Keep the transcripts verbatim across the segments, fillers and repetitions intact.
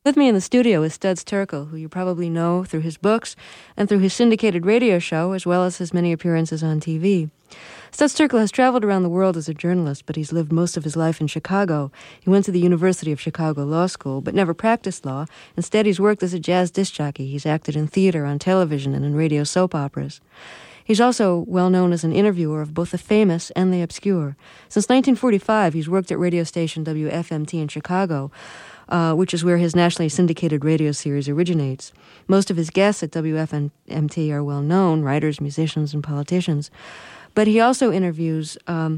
With me in the studio is Studs Terkel, who you probably know through his books and through his syndicated radio show, as well as his many appearances on T V. Studs Terkel has traveled around the world as a journalist, but he's lived most of his life in Chicago. He went to the University of Chicago Law School, but never practiced law. Instead, he's worked as a jazz disc jockey. He's acted in theater, on television, and in radio soap operas. He's also well known as an interviewer of both the famous and the obscure. Since nineteen forty-five, he's worked at radio station W F M T in Chicago, Uh, which is where his nationally syndicated radio series originates. Most of his guests at W F M T are well known, writers, musicians, and politicians. But he also interviews um,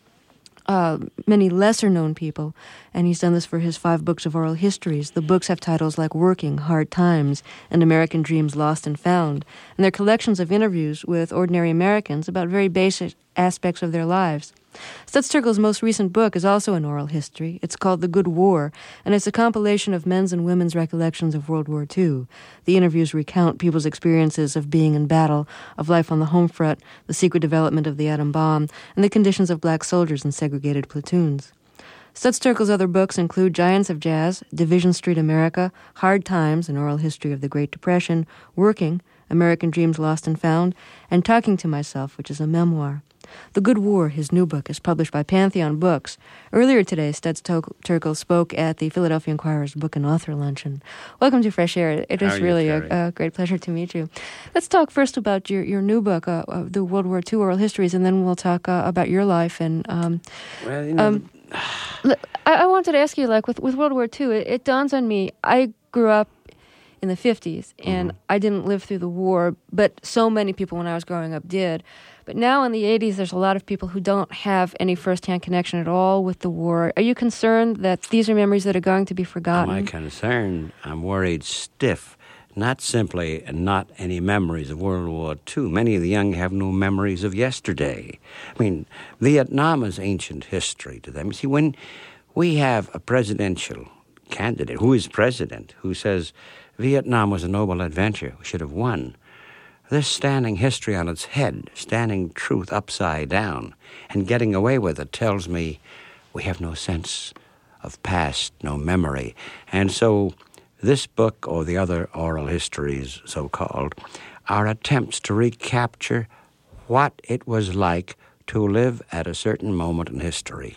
uh, many lesser-known people, and he's done this for his five books of oral histories. The books have titles like Working, Hard Times, and American Dreams Lost and Found, and they're collections of interviews with ordinary Americans about very basic aspects of their lives. Studs Terkel's most recent book is also an oral history. It's called The Good War, and it's a compilation of men's and women's recollections of World War Two. The interviews recount people's experiences of being in battle, of life on the home front, the secret development of the atom bomb, and the conditions of black soldiers in segregated platoons. Studs Terkel's other books include Giants of Jazz, Division Street America, Hard Times, an oral history of the Great Depression, Working, American Dreams Lost and Found, and Talking to Myself, which is a memoir. The Good War, his new book, is published by Pantheon Books. Earlier today, Studs Terkel spoke at the Philadelphia Inquirer's Book and Author Luncheon. Welcome to Fresh Air. It is really a, a great pleasure to meet you. Let's talk first about your, your new book, uh, uh, the World War Two Oral Histories, and then we'll talk uh, about your life. And um, well, you know, um, I, I wanted to ask you, like, with, with World War Two, it, it dawns on me, I grew up in the fifties, and mm-hmm. I didn't live through the war, but so many people when I was growing up did. But now in the eighties, there's a lot of people who don't have any firsthand connection at all with the war. Are you concerned that these are memories that are going to be forgotten? Am I concerned? I'm worried stiff. Not simply not any memories of World War Two. Many of the young have no memories of yesterday. I mean, Vietnam is ancient history to them. You see, when we have a presidential candidate who is president who says Vietnam was a noble adventure, we should have won, this standing history on its head, standing truth upside down, and getting away with it tells me we have no sense of past, no memory. And so this book, or the other oral histories, so-called, are attempts to recapture what it was like to live at a certain moment in history,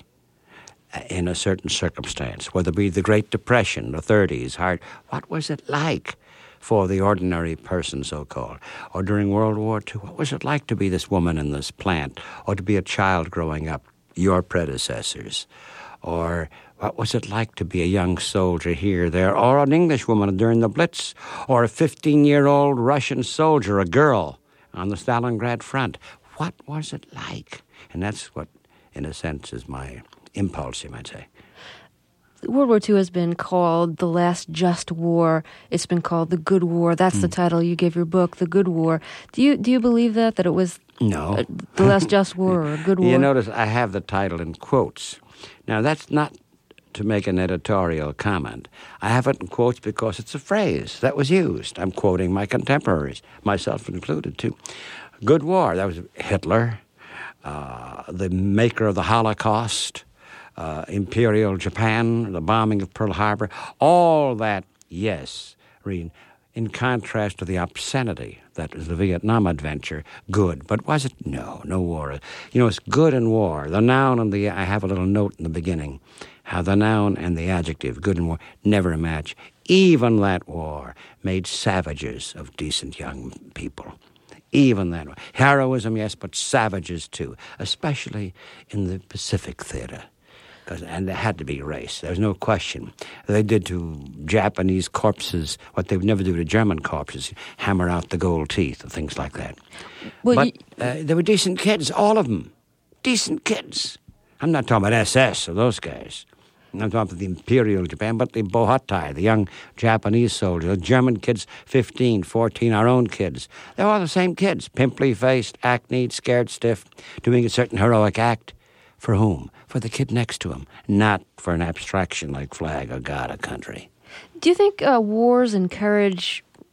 in a certain circumstance, whether it be the Great Depression, the thirties, hard. What was it like for the ordinary person, so-called? Or during World War Two, what was it like to be this woman in this plant? Or to be a child growing up, your predecessors? Or what was it like to be a young soldier here, there? Or an English woman during the Blitz? Or a fifteen-year-old Russian soldier, a girl, on the Stalingrad front? What was it like? And that's what, in a sense, is my impulse, you might say. World War Two has been called the last just war. It's been called the Good War. That's mm. the title you gave your book, The Good War. Do you do you believe that, that it was no. uh, the last just war or a good war? You notice I have the title in quotes. Now, that's not to make an editorial comment. I have it in quotes because it's a phrase that was used. I'm quoting my contemporaries, myself included, too. Good War, that was Hitler, uh, the maker of the Holocaust, Uh, Imperial Japan, the bombing of Pearl Harbor, all that, yes, Reen, in contrast to the obscenity that is the Vietnam adventure, good. But was it? No, no war. You know, it's good in war. The noun and the, I have a little note in the beginning, how the noun and the adjective, good in war, never match. Even that war made savages of decent young people. Even that war. Heroism, yes, but savages too, especially in the Pacific Theater. And there had to be race. There was no question. They did to Japanese corpses what they would never do to German corpses, hammer out the gold teeth and things like that. Well, but you, uh, they were decent kids, all of them. Decent kids. I'm not talking about S S or those guys. I'm talking about the Imperial Japan, but the Bohatai, the young Japanese soldiers, the German kids, fifteen, fourteen, our own kids. They're all the same kids, pimply-faced, acne-ed, scared stiff, doing a certain heroic act. For whom? For the kid next to him, not for an abstraction like flag or God or country. Do you think uh, wars encourage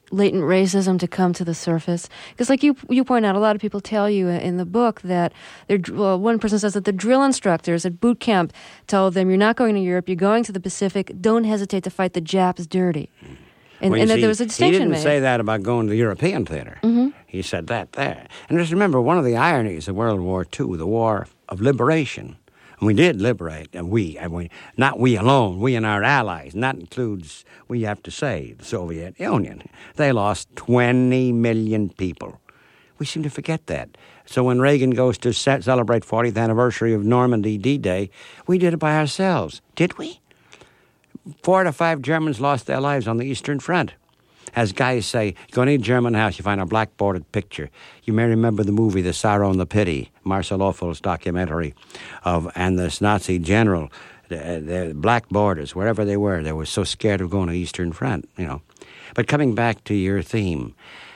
latent racism to come to the surface? Because, like you you point out, a lot of people tell you in the book that they're, well, one person says that the drill instructors at boot camp told them, "You're not going to Europe. You're going to the Pacific. Don't hesitate to fight the Japs dirty." And, well, and see, that there was a distinction He didn't made. say that about going to the European theater. Mm-hmm. He said that there. And just remember, one of the ironies of World War Two, the war of liberation, and we did liberate, and we, and we, not we alone, we and our allies, and that includes, we have to say, the Soviet Union. They lost twenty million people. We seem to forget that. So when Reagan goes to ce- celebrate fortieth anniversary of Normandy D-Day, we did it by ourselves. Did we? Four to five Germans lost their lives on the Eastern Front. As guys say, you go to any German house, you find a black-bordered picture. You may remember the movie The Sorrow and the Pity, Marcel Ophuls' documentary of, and this Nazi general, the, the black borders, wherever they were, they were so scared of going to the Eastern Front, you know. But coming back to your theme,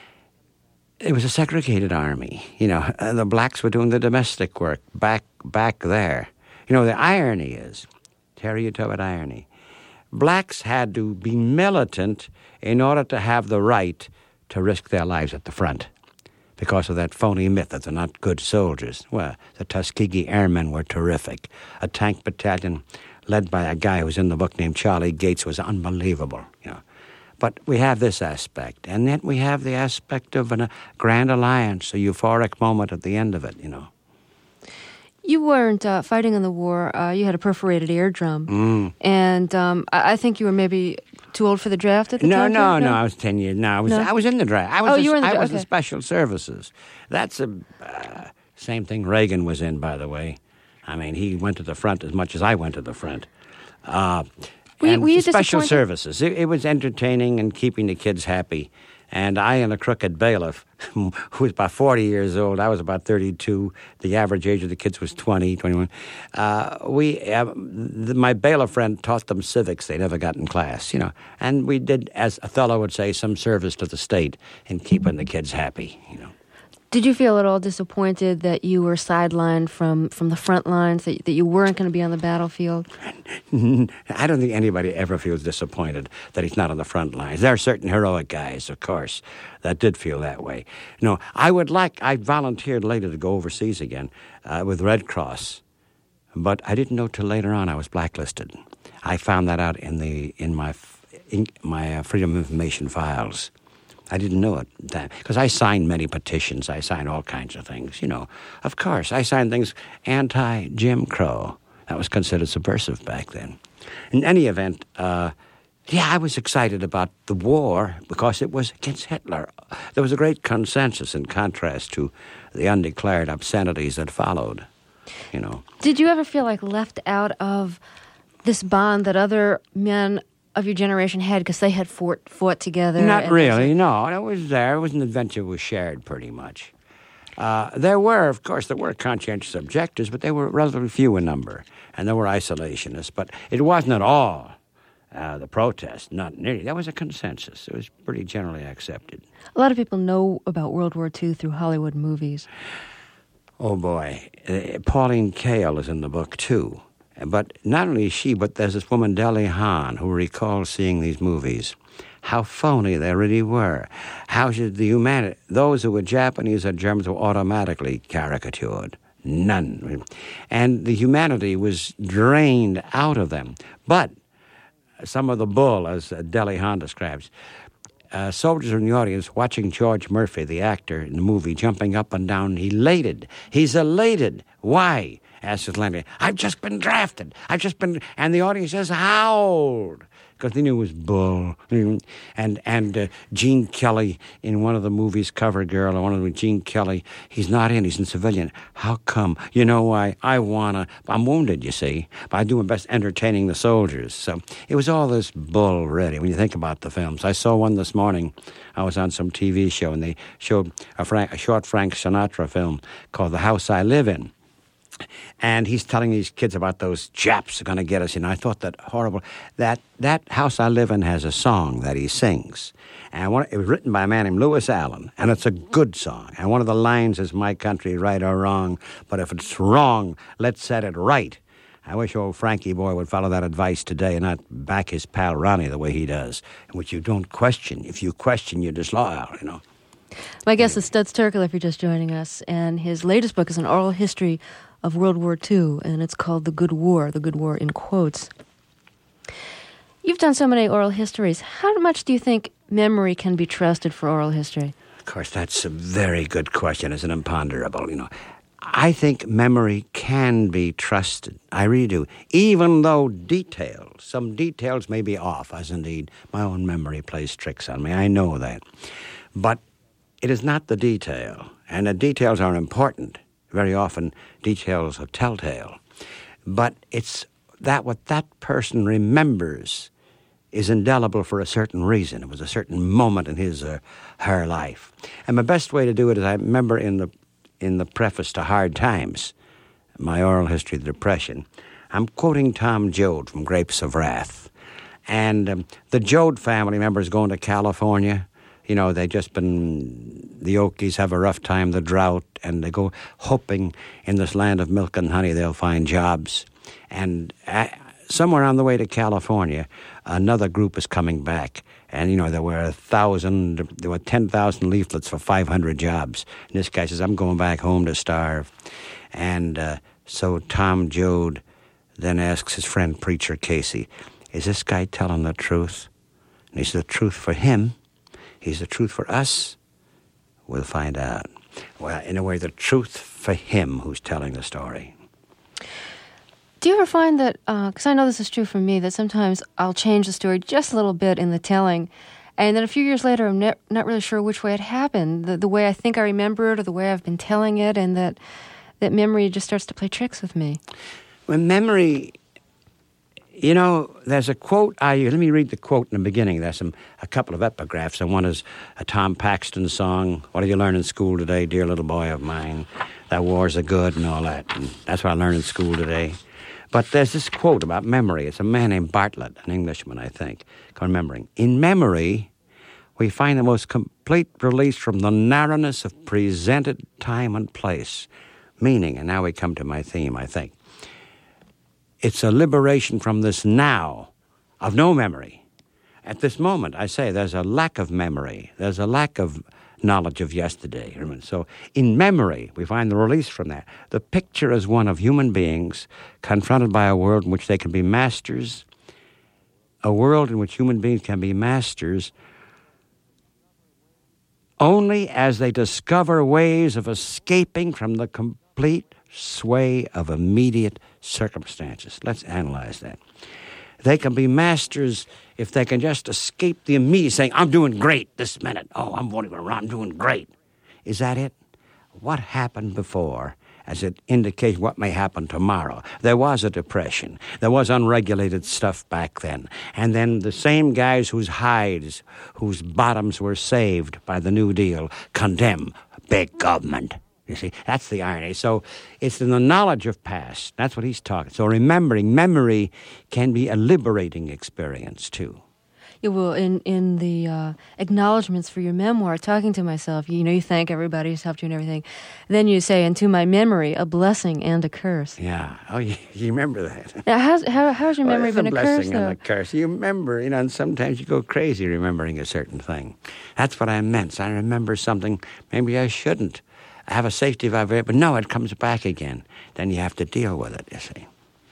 it was a segregated army. You know, and the blacks were doing the domestic work back back there. You know, the irony is, Terry, you talk about irony. Blacks had to be militant in order to have the right to risk their lives at the front because of that phony myth that they're not good soldiers. Well, the Tuskegee Airmen were terrific. A tank battalion led by a guy who was in the book named Charlie Gates was unbelievable, you know. But we have this aspect, and then we have the aspect of a grand alliance, a euphoric moment at the end of it, you know. You weren't uh, fighting in the war. Uh, you had a perforated eardrum. Mm. And um, I-, I think you were maybe too old for the draft at the no, time? No, no, no. I was ten years. No, I was, no? I was in the draft. I was oh, the, you were in the I draft. was okay. the Special Services. That's a uh, same thing Reagan was in, by the way. I mean, he went to the front as much as I went to the front. Uh, were, and were you Special disappointed? Services. It, it was entertaining and keeping the kids happy. And I and a crooked bailiff, who was about forty years old, I was about thirty-two, the average age of the kids was twenty, twenty-one. Uh, we, uh, the, my bailiff friend taught them civics they never got in class, you know. And we did, as Othello would say, some service to the state in keeping the kids happy, you know. Did you feel at all disappointed that you were sidelined from, from the front lines, that, that you weren't going to be on the battlefield? I don't think anybody ever feels disappointed that he's not on the front lines. There are certain heroic guys, of course, that did feel that way. No, I would like, I volunteered later to go overseas again uh, with Red Cross, but I didn't know till later on I was blacklisted. I found that out in the in my in my uh, Freedom of Information files. I didn't know it because I signed many petitions. I signed all kinds of things, you know. Of course, I signed things anti-Jim Crow. That was considered subversive back then. In any event, uh, yeah, I was excited about the war because it was against Hitler. There was a great consensus in contrast to the undeclared obscenities that followed, you know. Did you ever feel like left out of this bond that other men of your generation had because they had fought, fought together? Not really, no. It was there. It was an adventure we shared pretty much. Uh, there were, of course, there were conscientious objectors, but they were relatively few in number, and there were isolationists. But it wasn't at all uh, the protest, not nearly. That was a consensus. It was pretty generally accepted. A lot of people know about World War Two through Hollywood movies. Oh, boy. Uh, Pauline Kael is in the book, too. But not only she, but there's this woman, Deli Hahn, who recalls seeing these movies. How phony they really were. How should the humanity, those who were Japanese or Germans were automatically caricatured. None. And the humanity was drained out of them. But some of the bull, as Deli Hahn describes, uh, soldiers were in the audience watching George Murphy, the actor in the movie, jumping up and down, elated. He's elated. Why? Asks his landlady. I've just been drafted. I've just been... And the audience just howled because they knew it was bull. And and uh, Gene Kelly in one of the movies, Cover Girl, or one of them, Gene Kelly, he's not in, he's in civilian. How come? You know why? I wanna... I'm wounded, you see, but I do my best entertaining the soldiers. So it was all this bull, really, when you think about the films. I saw one this morning. I was on some T V show, and they showed a, Frank, a short Frank Sinatra film called The House I Live In. And he's telling these kids about those Japs are going to get us. And I thought that horrible. That that House I Live In has a song that he sings. And one, it was written by a man named Lewis Allen. And it's a good song. And one of the lines is, my country, right or wrong. But if it's wrong, let's set it right. I wish old Frankie boy would follow that advice today and not back his pal Ronnie the way he does, in which you don't question. If you question, you're disloyal, you know. My guest is Studs Terkel, if you're just joining us, and his latest book is an oral history of World War Two, and it's called The Good War, The Good War in quotes. You've done so many oral histories. How much do you think memory can be trusted for oral history? Of course, that's a very good question. It's an imponderable, you know. I think memory can be trusted. I really do. Even though details, some details may be off, as indeed my own memory plays tricks on me. I know that. But it is not the detail. And the details are important. Very often, details are telltale. But it's that what that person remembers is indelible for a certain reason. It was a certain moment in his or her life. And my best way to do it is I remember in the in the preface to Hard Times, my oral history of the Depression, I'm quoting Tom Joad from Grapes of Wrath. And um, the Joad family members going to California, you know, they just been, the Okies have a rough time, the drought, and they go hoping in this land of milk and honey they'll find jobs. And uh, somewhere on the way to California, another group is coming back. And, you know, there were a thousand, there were ten thousand leaflets for five hundred jobs. And this guy says, I'm going back home to starve. And uh, so Tom Joad then asks his friend, Preacher Casey, is this guy telling the truth? And he's the truth for him. He's the truth for us. We'll find out. Well, in a way, the truth for him who's telling the story. Do you ever find that, because uh, I know this is true for me, that sometimes I'll change the story just a little bit in the telling, and then a few years later I'm ne- not really sure which way it happened, the, the way I think I remember it or the way I've been telling it, and that, that memory just starts to play tricks with me? Well, memory, you know, there's a quote, I let me read the quote in the beginning. There's some a couple of epigraphs, and one is a Tom Paxton song, what did you learn in school today, dear little boy of mine? That war's a good and all that, and that's what I learned in school today. But there's this quote about memory. It's a man named Bartlett, an Englishman, I think, remembering. In memory, we find the most complete release from the narrowness of presented time and place. Meaning, and now we come to my theme, I think. It's a liberation from this now of no memory. At this moment, I say, there's a lack of memory. There's a lack of knowledge of yesterday. So in memory, we find the release from that. The picture is one of human beings confronted by a world in which they can be masters, a world in which human beings can be masters only as they discover ways of escaping from the complete sway of immediate circumstances. Let's analyze that. They can be masters if they can just escape the immediate, saying, I'm doing great this minute. Oh, I'm voting around, I'm doing great. Is that it? What happened before as it indicates what may happen tomorrow? There was a depression. There was unregulated stuff back then. And then the same guys whose hides, whose bottoms were saved by the New Deal, condemn big government. You see, that's the irony. So it's in the knowledge of past. That's what he's talking. So remembering, memory can be a liberating experience, too. Yeah, well, in, in the uh, acknowledgments for your memoir, talking to myself, you know, you thank everybody who's helped you and everything. Then you say, and to my memory, a blessing and a curse. Yeah. Oh, you, you remember that. Now, how's, how, how's your memory well, been a, a curse, blessing and a curse. You remember, you know, and sometimes you go crazy remembering a certain thing. That's what I meant. So I remember something maybe I shouldn't. I have a safety valve, but no, it comes back again. Then you have to deal with it, you see.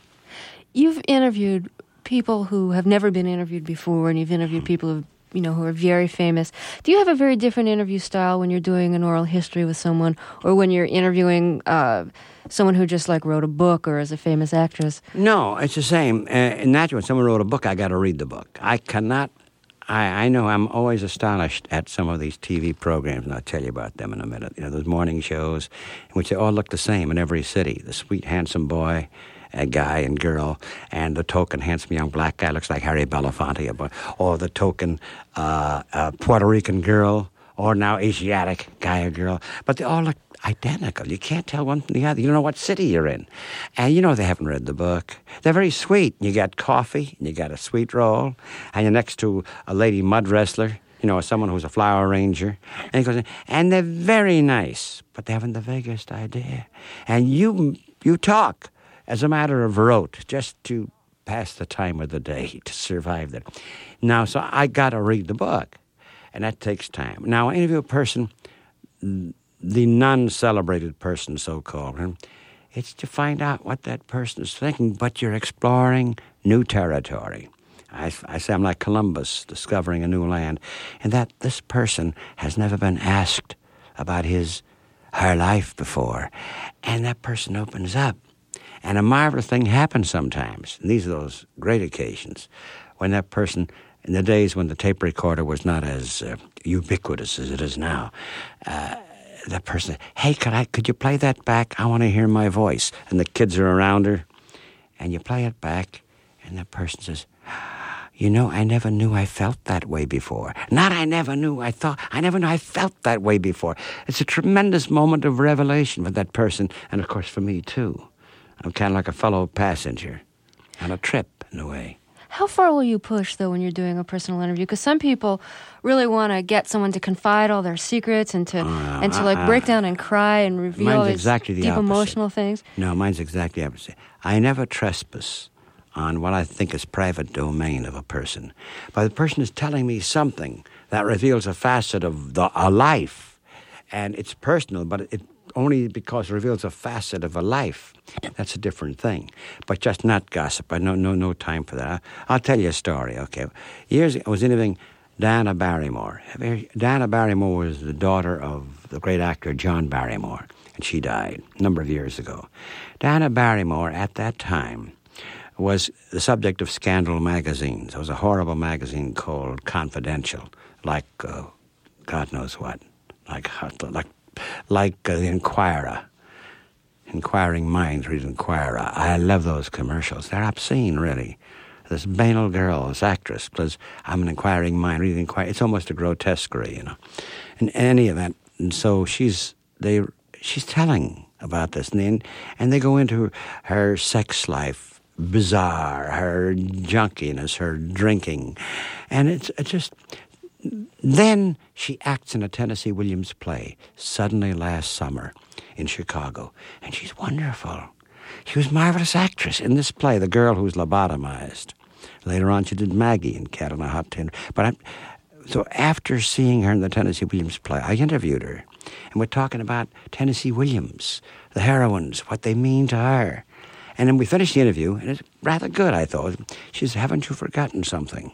You've interviewed people who have never been interviewed before, and you've interviewed people who, you know, who are very famous. Do you have a very different interview style when you're doing an oral history with someone, or when you're interviewing uh, someone who just like wrote a book or is a famous actress? No, it's the same. Uh, naturally, when someone wrote a book, I got to read the book. I cannot. I, I know I'm always astonished at some of these T V programs, and I'll tell you about them in a minute. You know, those morning shows in which they all look the same in every city. The sweet, handsome boy, a guy and girl, and the token handsome young black guy looks like Harry Belafonte, or the token uh, uh, Puerto Rican girl, or now Asiatic guy or girl. But they all look identical. You can't tell one from the other. You don't know what city you're in. And you know they haven't read the book. They're very sweet. You got coffee, and you got a sweet roll, and you're next to a lady mud wrestler, you know, someone who's a flower arranger. And he goes, and they're very nice, but they haven't the vaguest idea. And you you talk. as a matter of rote, just to pass the time of the day, to survive that. Now, so I got to read the book, and that takes time. Now, I interview a person, the non-celebrated person, so-called, it's to find out what that person is thinking, but you're exploring new territory. I, I say I'm like Columbus discovering a new land, and that this person has never been asked about his, her life before, and that person opens up, and a marvelous thing happens sometimes. And these are those great occasions when that person, in the days when the tape recorder was not as uh, ubiquitous as it is now, uh, that person, hey, could I? Could you play that back? I want to hear my voice. And the kids are around her, and you play it back, and the person says, you know, I never knew I felt that way before. Not I never knew I thought, I never knew I felt that way before. It's a tremendous moment of revelation for that person, and of course for me too. I'm kind of like a fellow passenger on a trip, in a way. How far will you push, though, when you're doing a personal interview? Because some people really want to get someone to confide all their secrets and to uh, and to like uh, break down and cry and reveal mine's all these exactly the deep opposite. Emotional things. No, mine's exactly the opposite. I never trespass on what I think is private domain of a person. But the person is telling me something that reveals a facet of the, a life, and it's personal, but it only because it reveals a facet of a life. That's a different thing. But just not gossip. I no no no time for that. I'll tell you a story, okay? Years ago, I was interviewing Diana Barrymore. Diana Barrymore was the daughter of the great actor John Barrymore, and she died a number of years ago. Diana Barrymore, at that time, was the subject of scandal magazines. There was a horrible magazine called Confidential, like uh, God knows what, like like like uh, the Inquirer. Inquiring Minds read Inquirer. I love those commercials. They're obscene, really. This banal girl, this actress, says, I'm an inquiring mind, reading Inquirer. It's almost a grotesquerie, you know. In any event, and so she's they she's telling about this, and they, and they go into her, her sex life, bizarre, her junkiness, her drinking, and it's, it's just. Then she acts in a Tennessee Williams play, Suddenly Last Summer, in Chicago, and she's wonderful. She was a marvelous actress in this play, the girl who was lobotomized. Later on, she did Maggie in Cat on a Hot Tin. But I'm, so after seeing her in the Tennessee Williams play, I interviewed her, and we're talking about Tennessee Williams, the heroines, what they mean to her. And then we finished the interview, and it's rather good, I thought. She said, haven't you forgotten something?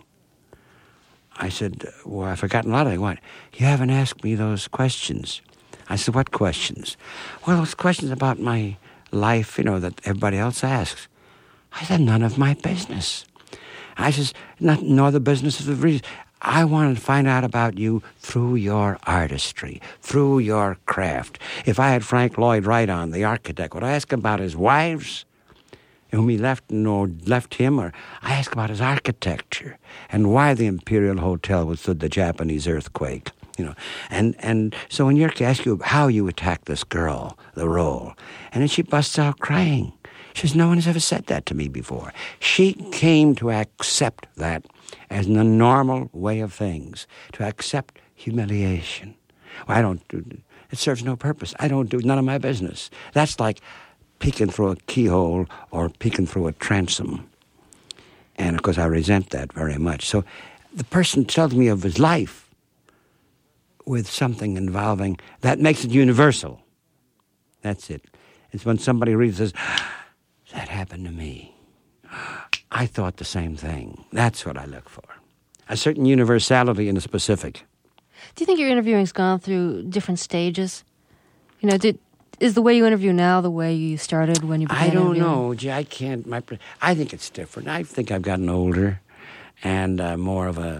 I said, well, I've forgotten a lot of things. What? You haven't asked me those questions. I said, what questions? Well, those questions about my life, you know, that everybody else asks. I said, none of my business. I said, not, nor the business of the reason. I wanted to find out about you through your artistry, through your craft. If I had Frank Lloyd Wright on, the architect, would I ask about his wives, whom he left, or left him, or I ask about his architecture and why the Imperial Hotel withstood the Japanese earthquake, you know. And and so when Yerke asks you how you attack this girl, the role, and then she busts out crying. She says, no one has ever said that to me before. She came to accept that as the normal way of things, to accept humiliation. Well, I don't do it. Serves no purpose. I don't do none of my business. That's like peeking through a keyhole or peeking through a transom. And, of course, I resent that very much. So the person tells me of his life with something involving, that makes it universal. That's it. It's when somebody reads and says, that happened to me. I thought the same thing. That's what I look for. A certain universality in a specific. Do you think your interviewing's gone through different stages? You know, did... Is the way you interview now the way you started when you began I don't interviewing? know. Gee, I can't. My, I think it's different. I think I've gotten older and uh, more of a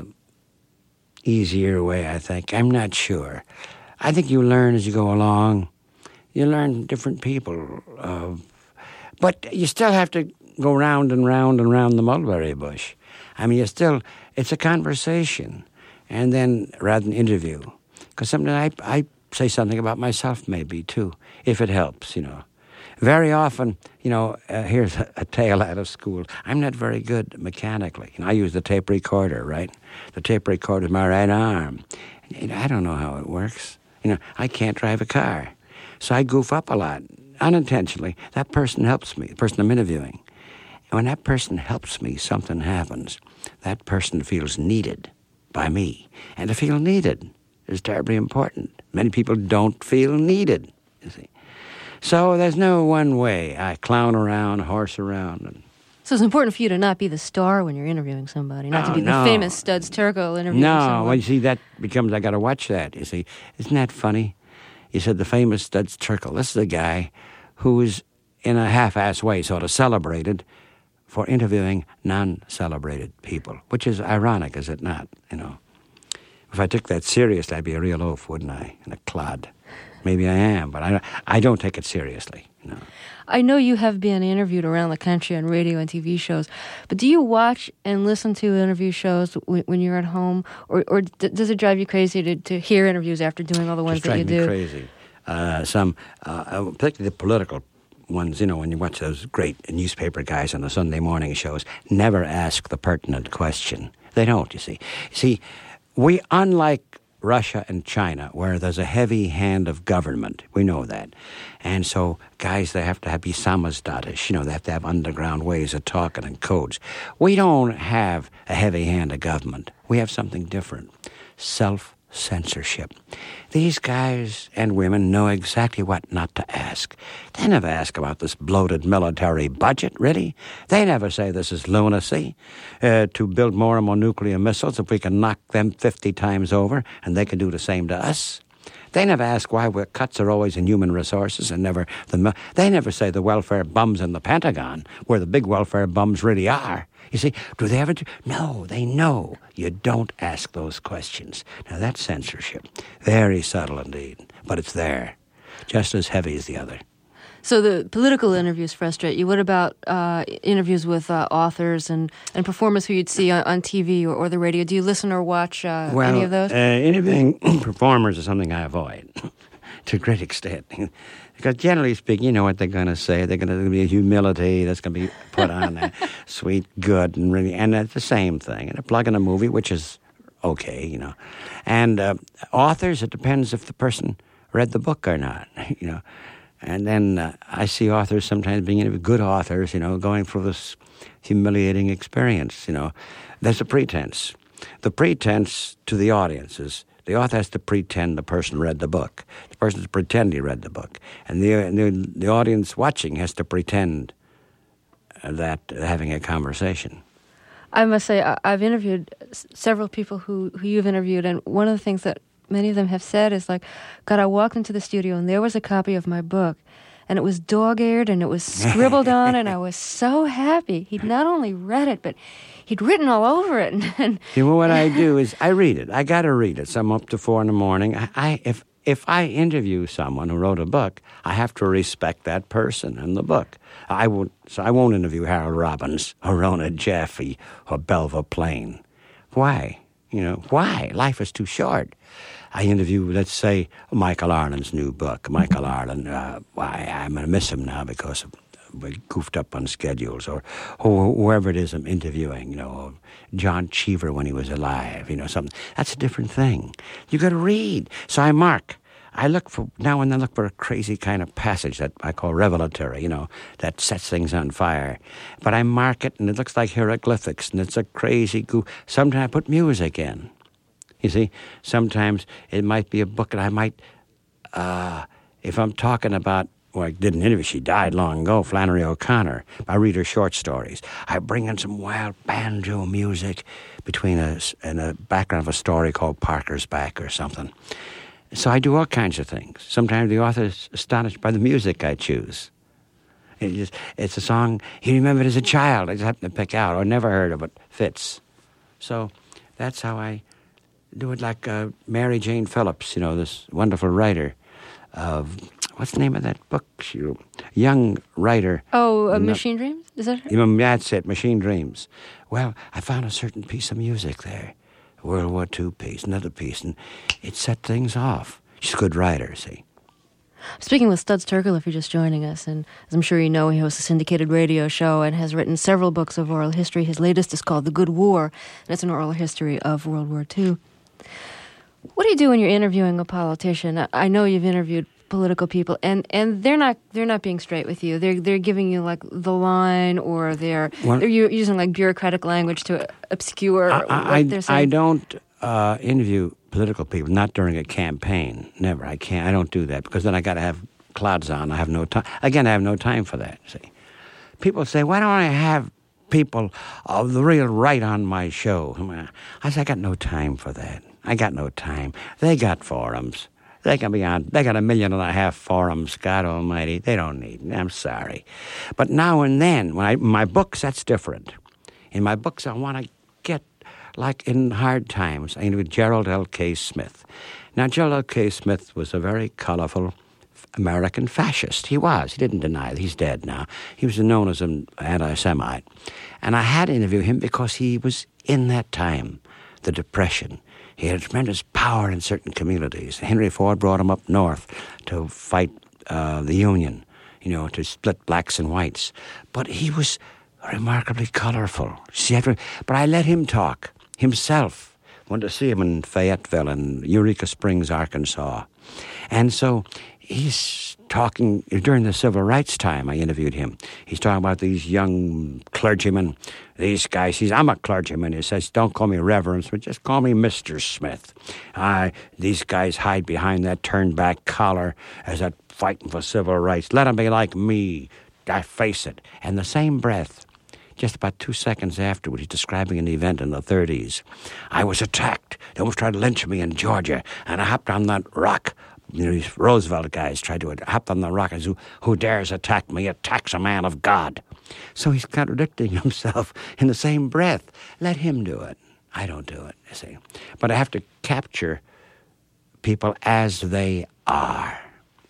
easier way, I think. I'm not sure. I think you learn as you go along. You learn different people. Uh, but you still have to go round and round and round the mulberry bush. I mean, you still, it's a conversation. And then, rather than interview. Because sometimes I, I say something about myself maybe, too, if it helps, you know. Very often, you know, uh, here's a, a tale out of school. I'm not very good mechanically. You know, I use the tape recorder, right? The tape recorder is my right arm. And I don't know how it works. You know, I can't drive a car. So I goof up a lot. unintentionally, that person helps me, the person I'm interviewing. And when that person helps me, something happens. That person feels needed by me. And to feel needed is terribly important. Many people don't feel needed, you see. So there's no one way. I clown around, horse around. And so it's important for you to not be the star when you're interviewing somebody, not oh, to be no. the famous Studs Terkel interviewing no, someone. No, well, you see, that becomes, I got to watch that, you see. Isn't that funny? You said the famous Studs Terkel. This is a guy who is, in a half-ass way, sort of celebrated for interviewing non-celebrated people, which is ironic, is it not, you know? If I took that seriously, I'd be a real oaf, wouldn't I? And a clod. Maybe I am, but I, I don't take it seriously, you know. I know you have been interviewed around the country on radio and T V shows, but do you watch and listen to interview shows when, when you're at home, or, or d- does it drive you crazy to, to hear interviews after doing all the ones Just that you drive me do? Crazy. Uh, some, uh, particularly the political ones, you know, when you watch those great newspaper guys on the Sunday morning shows, never ask the pertinent question. They don't, you see. See, we, unlike Russia and China, where there's a heavy hand of government. We know that. And so guys, they have to have, be samizdatic. You know, they have to have underground ways of talking and codes. We don't have a heavy hand of government. We have something different. Self-censorship. These guys and women know exactly what not to ask. They never ask about this bloated military budget, really. They never say this is lunacy, uh, to build more and more nuclear missiles if we can knock them fifty times over and they can do the same to us. They never ask why we're, cuts are always in human resources and never the... They never say the welfare bums in the Pentagon, where the big welfare bums really are. You see, do they ever do? No, they know you don't ask those questions. Now, that's censorship. Very subtle indeed, but it's there, just as heavy as the other. So the political interviews frustrate you. What about uh, interviews with uh, authors and, and performers who you'd see on, on T V or, or the radio? Do you listen or watch uh, well, any of those? Uh, interviewing performers is something I avoid to a great extent. Because generally speaking, you know what they're going to say. They're going to be a humility that's going to be put on there. Sweet, good, and really, and it's the same thing. And a plug in a movie, which is okay, you know. And uh, authors, it depends if the person read the book or not, you know. And then uh, I see authors sometimes being interviewed, good authors, you know, going through this humiliating experience, you know. There's a pretense. The pretense to the audience is the author has to pretend the person read the book. The person has to pretend he read the book. And the, the, the audience watching has to pretend that they're having a conversation. I must say, I, I've interviewed s- several people who, who you've interviewed, and one of the things that many of them have said is like, God, I walked into the studio and there was a copy of my book, and it was dog-eared and it was scribbled on, and I was so happy. He'd not only read it, but he'd written all over it. And, and you know what I do is I read it. I got to read it. So I'm up to four in the morning. I, I if if I interview someone who wrote a book, I have to respect that person and the book. I won't. So I won't interview Harold Robbins or Rona Jaffe or Belva Plain. Why? You know why? Life is too short. I interview, let's say, Michael Arlen's new book. Michael Arlen, uh, why, I'm going to miss him now because of, we goofed up on schedules, or, or whoever it is I'm interviewing, you know, John Cheever when he was alive, you know, something. That's a different thing. You got to read. So I mark. I look for, now and then look for a crazy kind of passage that I call revelatory, you know, that sets things on fire. But I mark it, and it looks like hieroglyphics, and it's a crazy goof. Sometimes I put music in. You see, sometimes it might be a book that I might, uh, if I'm talking about, well, I did an interview, she died long ago, Flannery O'Connor. I read her short stories. I bring in some wild banjo music between us and a background of a story called Parker's Back or something. So I do all kinds of things. Sometimes the author is astonished by the music I choose. It just, it's a song he remembered as a child. I just happened to pick out or never heard of, but fits. So that's how I do it, like uh, Mary Jane Phillips, you know, this wonderful writer of, what's the name of that book? She, young writer. Oh, uh, Machine Dreams? Is that her? That's it, Machine Dreams. Well, I found a certain piece of music there, a World War Two piece, another piece, and it set things off. She's a good writer, see. Speaking with Studs Terkel, if you're just joining us, and as I'm sure you know, he hosts a syndicated radio show and has written several books of oral history. His latest is called The Good War, and it's an oral history of World War Two. What do you do when you're interviewing a politician? I know you've interviewed political people, and, and they're not they're not being straight with you. They're they're giving you like the line, or they're well, they're using like bureaucratic language to obscure I, what I, they're saying. I don't uh, interview political people, not during a campaign. Never. I can't. I don't do that because then I got to have clouds on. I have no time. Again, I have no time for that. See, people say, "Why don't I have people of the real right on my show?" I say, "I got no time for that. I got no time. They got forums." They can be on, they got a million and a half forums, God almighty. They don't need me. I'm sorry. But now and then, when I, my books, that's different. In my books, I want to get, like in Hard Times, I interviewed Gerald L K. Smith. Now, Gerald L K. Smith was a very colorful American fascist. He was. He didn't deny it. He's dead now. He was known as an anti-Semite. And I had to interview him because he was in that time, the Depression. He had tremendous power in certain communities. Henry Ford brought him up north to fight uh, the Union, you know, to split blacks and whites. But he was remarkably colorful. See, but I let him talk himself. Went to see him in Fayetteville and Eureka Springs, Arkansas. And so he's talking, during the civil rights time, I interviewed him. He's talking about these young clergymen, these guys. He's, I'm a clergyman. He says, don't call me Reverend, but just call me Mister Smith. Uh, these guys hide behind that turned-back collar as they're fighting for civil rights. Let them be like me. I face it. And the same breath, just about two seconds afterward, he's describing an event in the thirties. I was attacked. They almost tried to lynch me in Georgia, and I hopped on that rock. You know, these Roosevelt guys tried to hop on the rock and say, who dares attack me attacks a man of God. So he's contradicting himself in the same breath. Let him do it. I don't do it, you see. But I have to capture people as they are.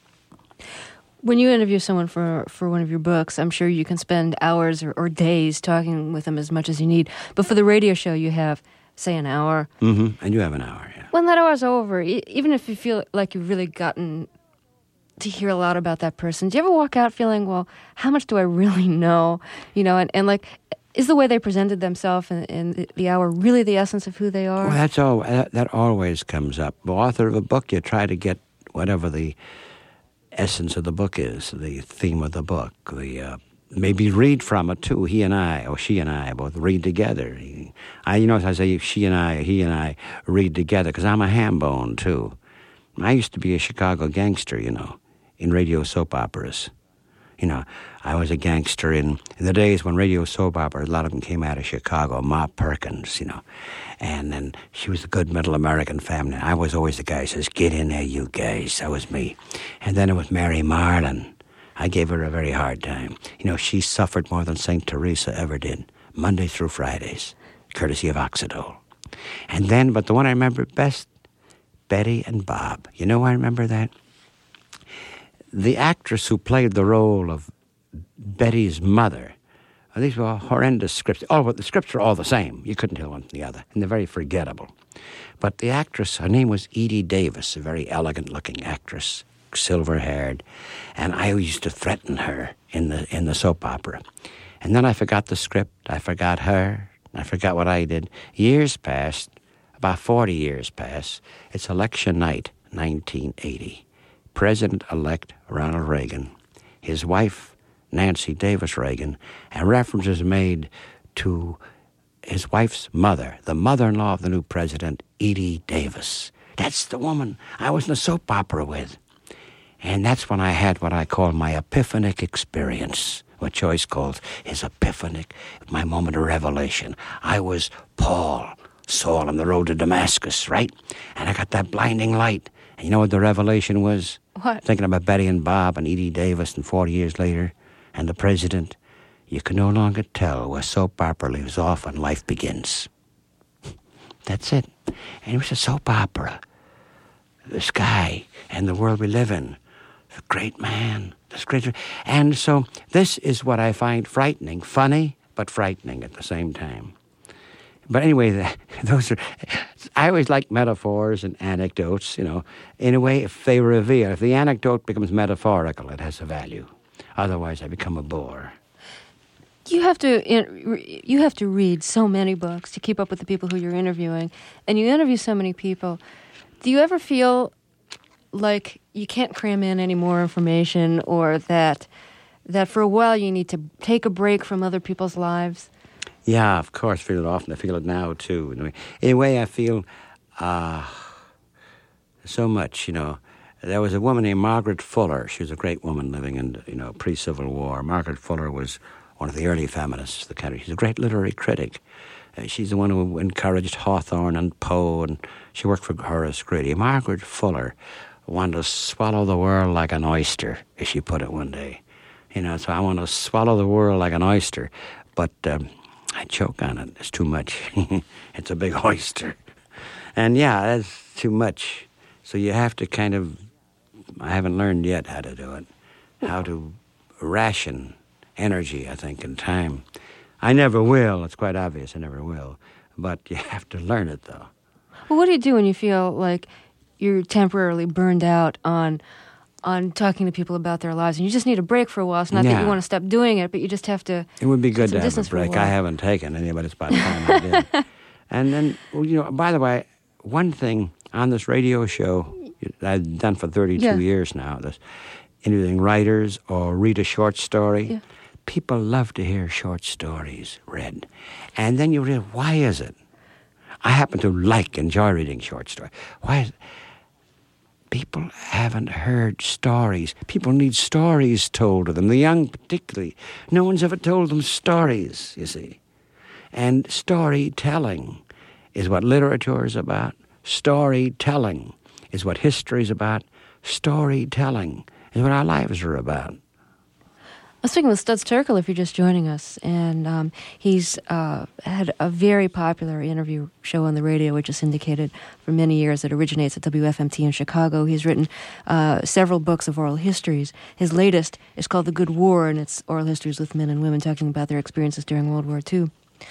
When you interview someone for, for one of your books, I'm sure you can spend hours or, or days talking with them as much as you need. But for the radio show, you have, say, an hour. Mm-hmm. And you have an hour, yeah. When that hour's over, even if you feel like you've really gotten to hear a lot about that person, do you ever walk out feeling, well, how much do I really know? You know, and, and like, is the way they presented themselves in, in the hour really the essence of who they are? Well, that's all. That, that always comes up. The author of a book, you try to get whatever the essence of the book is, the theme of the book, the uh, maybe read from it too. He and I, or she and I, both read together. I, you know, I say she and I, he and I read together because I'm a ham bone too. I used to be a Chicago gangster, you know, in radio soap operas. You know, I was a gangster in, in the days when radio soap operas, a lot of them came out of Chicago. Ma Perkins, you know, and then she was a good middle American family. I was always the guy who says, get in there, you guys. That was me. And then it was Mary Marlin. I gave her a very hard time. You know, she suffered more than Saint Teresa ever did, Monday through Fridays, courtesy of Oxidol. And then, but the one I remember best, Betty and Bob. You know why I remember that? The actress who played the role of Betty's mother, these were horrendous scripts. All the scripts were all the same. You couldn't tell one from the other, and they're very forgettable. But the actress, her name was Edie Davis, a very elegant-looking actress, silver-haired, and I used to threaten her in the in the soap opera. And then I forgot the script. I forgot her. I forgot what I did. Years passed, about forty years passed. It's election night, nineteen eighty. President-elect Ronald Reagan, his wife, Nancy Davis Reagan, and references made to his wife's mother, the mother-in-law of the new president, Edie Davis. That's the woman I was in a soap opera with. And that's when I had what I call my epiphanic experience, what Joyce calls his epiphanic, my moment of revelation. I was Paul, Saul on the road to Damascus, right? And I got that blinding light. And you know what the revelation was? What? Thinking about Betty and Bob and Edie Davis and forty years later, and the president, you can no longer tell where soap opera leaves off and life begins. That's it. And it was a soap opera. The sky and the world we live in. The great man. This great. And so this is what I find frightening. Funny, but frightening at the same time. But anyway, those are, I always like metaphors and anecdotes, you know. In a way, if they reveal, if the anecdote becomes metaphorical, it has a value. Otherwise, I become a bore. You have to you have to read so many books to keep up with the people who you're interviewing, and you interview so many people. Do you ever feel like you can't cram in any more information, or that that for a while you need to take a break from other people's lives? Yeah, of course, I feel it often. I feel it now, too. In a way, in a way I feel uh, so much, you know. There was a woman named Margaret Fuller. She was a great woman living in, you know, pre-Civil War. Margaret Fuller was one of the early feminists of the country. She's a great literary critic. Uh, she's the one who encouraged Hawthorne and Poe, and she worked for Horace Greeley. Margaret Fuller wanted to swallow the world like an oyster, as she put it one day. You know, so I want to swallow the world like an oyster, but um, I choke on it. It's too much. It's a big oyster. And yeah, that's too much. So you have to kind of, I haven't learned yet how to do it, how to ration energy, I think, and time. I never will. It's quite obvious I never will. But you have to learn it, though. Well, what do you do when you feel like you're temporarily burned out on on talking to people about their lives, and you just need a break for a while? It's not yeah. that you want to stop doing it, but you just have to. It would be good to have a a break. A I haven't taken any, but it's about time I did. And then, well, you know, by the way, one thing on this radio show I've done for thirty-two yeah. years now, this interviewing writers or read a short story. Yeah. People love to hear short stories read. And then you realize, why is it? I happen to like, enjoy reading short stories. Why is it? People haven't heard stories. People need stories told to them. The young particularly. No one's ever told them stories, you see. And storytelling is what literature is about. Storytelling is what history is about. Storytelling is what our lives are about. I'm speaking with Studs Terkel, if you're just joining us, and um, he's uh, had a very popular interview show on the radio, which is syndicated for many years. It originates at W F M T in Chicago. He's written uh, several books of oral histories. His latest is called The Good War, and it's oral histories with men and women talking about their experiences during World War Two.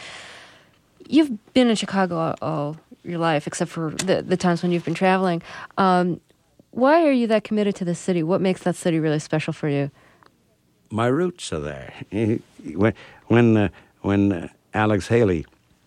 You've been in Chicago all, all your life, except for the, the times when you've been traveling. Um, why are you that committed to the city? What makes that city really special for you? My roots are there. When when uh, when uh, Alex Haley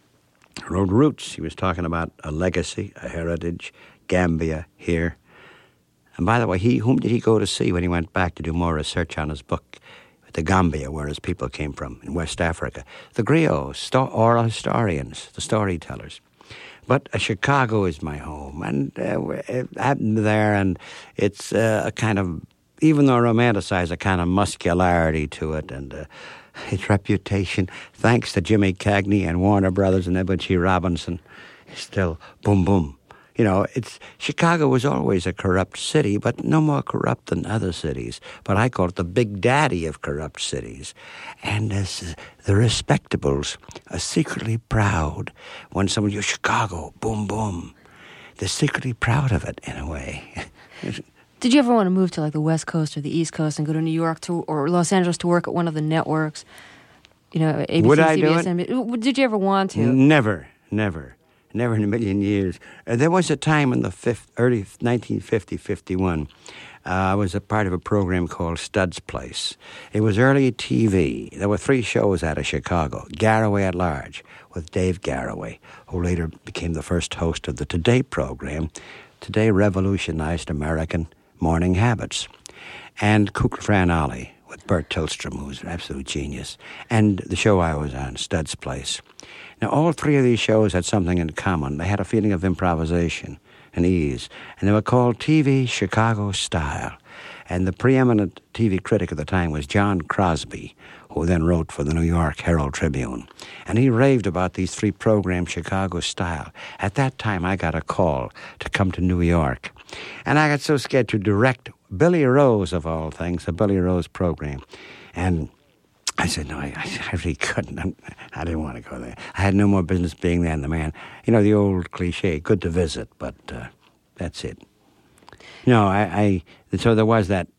wrote Roots, he was talking about a legacy, a heritage, Gambia here. And by the way, he whom did he go to see when he went back to do more research on his book, The Gambia, where his people came from in West Africa? The griots, sto- oral historians, the storytellers. But uh, Chicago is my home, and uh, it happened there, and it's uh, a kind of, even though romanticized, a kind of muscularity to it, and uh, its reputation, thanks to Jimmy Cagney and Warner Brothers and Edward G. Robinson, is still boom, boom. You know, it's Chicago was always a corrupt city, but no more corrupt than other cities. But I call it the big daddy of corrupt cities. And as the respectables are secretly proud when someone, you're Chicago, boom, boom. They're secretly proud of it, in a way. Did you ever want to move to like the West Coast or the East Coast and go to New York to or Los Angeles to work at one of the networks? You know, A B C, Would I C B S, do it? N B C. Did you ever want to? Never, never. Never in a million years. Uh, there was a time in the fifth, early nineteen fifty, fifty-one, uh, I was a part of a program called Studs Place. It was early T V. There were three shows out of Chicago. Garraway at Large with Dave Garraway, who later became the first host of the Today program. Today revolutionized American morning habits. And Kukla Fran Ali with Bert Tillstrom, who's an absolute genius. And the show I was on, Studs Place. Now, all three of these shows had something in common. They had a feeling of improvisation and ease, and they were called T V Chicago Style. And the preeminent T V critic at the time was John Crosby, who then wrote for the New York Herald Tribune. And he raved about these three programs, Chicago Style. At that time, I got a call to come to New York. And I got so scared to direct Billy Rose, of all things, a Billy Rose program. And I said, no, I, I really couldn't. I didn't want to go there. I had no more business being there than the man. You know, the old cliche, good to visit, but uh, that's it. No, I, I, so there was that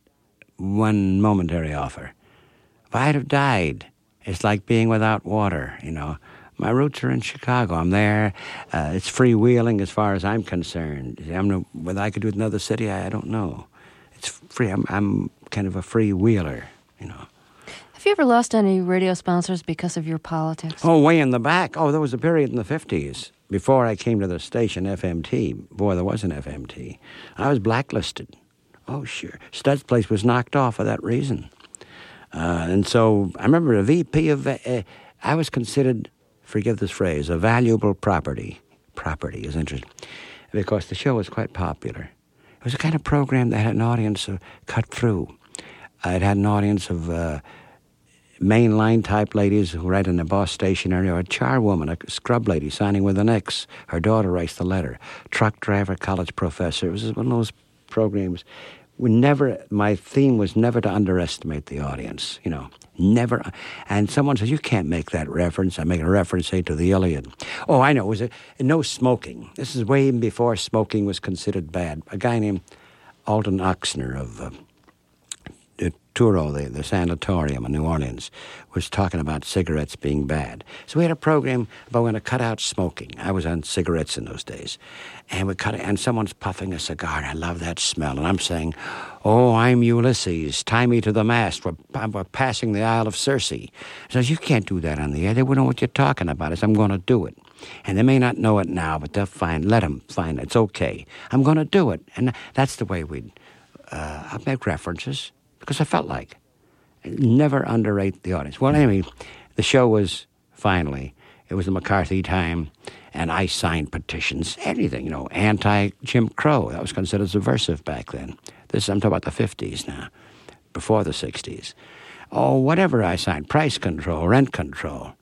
one momentary offer. If I'd have died, it's like being without water, you know. My roots are in Chicago. I'm there. Uh, it's freewheeling as far as I'm concerned. I'm no, whether I could do it in another city, I, I don't know. It's free. I'm, I'm kind of a freewheeler, you know. Have you ever lost any radio sponsors because of your politics? Oh, way in the back. Oh, there was a period in the fifties before I came to the station, F M T. Boy, there was an F M T. I was blacklisted. Oh, sure. Stud's place was knocked off for that reason. Uh, and so I remember a V P of, uh, I was considered, forgive this phrase, a valuable property. Property is interesting because the show was quite popular. It was a kind of program that had an audience of cut through. Uh, it had an audience of uh, mainline type ladies who write in the boss stationery, or a charwoman, a scrub lady signing with an X. Her daughter writes the letter. Truck driver, college professor. It was one of those programs. We never, my theme was never to underestimate the audience, you know, never. And someone says, you can't make that reference. I make a reference, say, to the Iliad. Oh, I know, it was a, no smoking. This is way before smoking was considered bad. A guy named Alton Oxner of uh, Turo, the, the sanatorium in New Orleans, was talking about cigarettes being bad. So we had a program about we're going to cut out smoking. I was on cigarettes in those days. And we cut it, and someone's puffing a cigar, and I love that smell. And I'm saying, oh, I'm Ulysses. Tie me to the mast. We're, we're passing the Isle of Circe. He says, you can't do that on the air. They wouldn't know what you're talking about. I said, I'm going to do it. And they may not know it now, but they'll find, let them find it. It's okay. I'm going to do it. And that's the way we'd, uh, I'll make references. Because I felt like. Never underrate the audience. Well, anyway, the show was finally, it was the McCarthy time, and I signed petitions, anything, you know, anti-Jim Crow. That was considered subversive back then. This, I'm talking about the fifties now, before the sixties. Oh, whatever I signed, price control, rent control.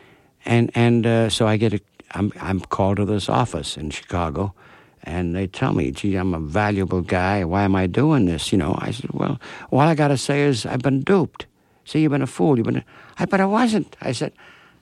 And and uh, so I get a, I'm, I'm called to this office in Chicago, and they tell me, gee, I'm a valuable guy. Why am I doing this? You know, I said, well, all I got to say is I've been duped. See, you've been a fool. You've been, a... I, but I wasn't. I said,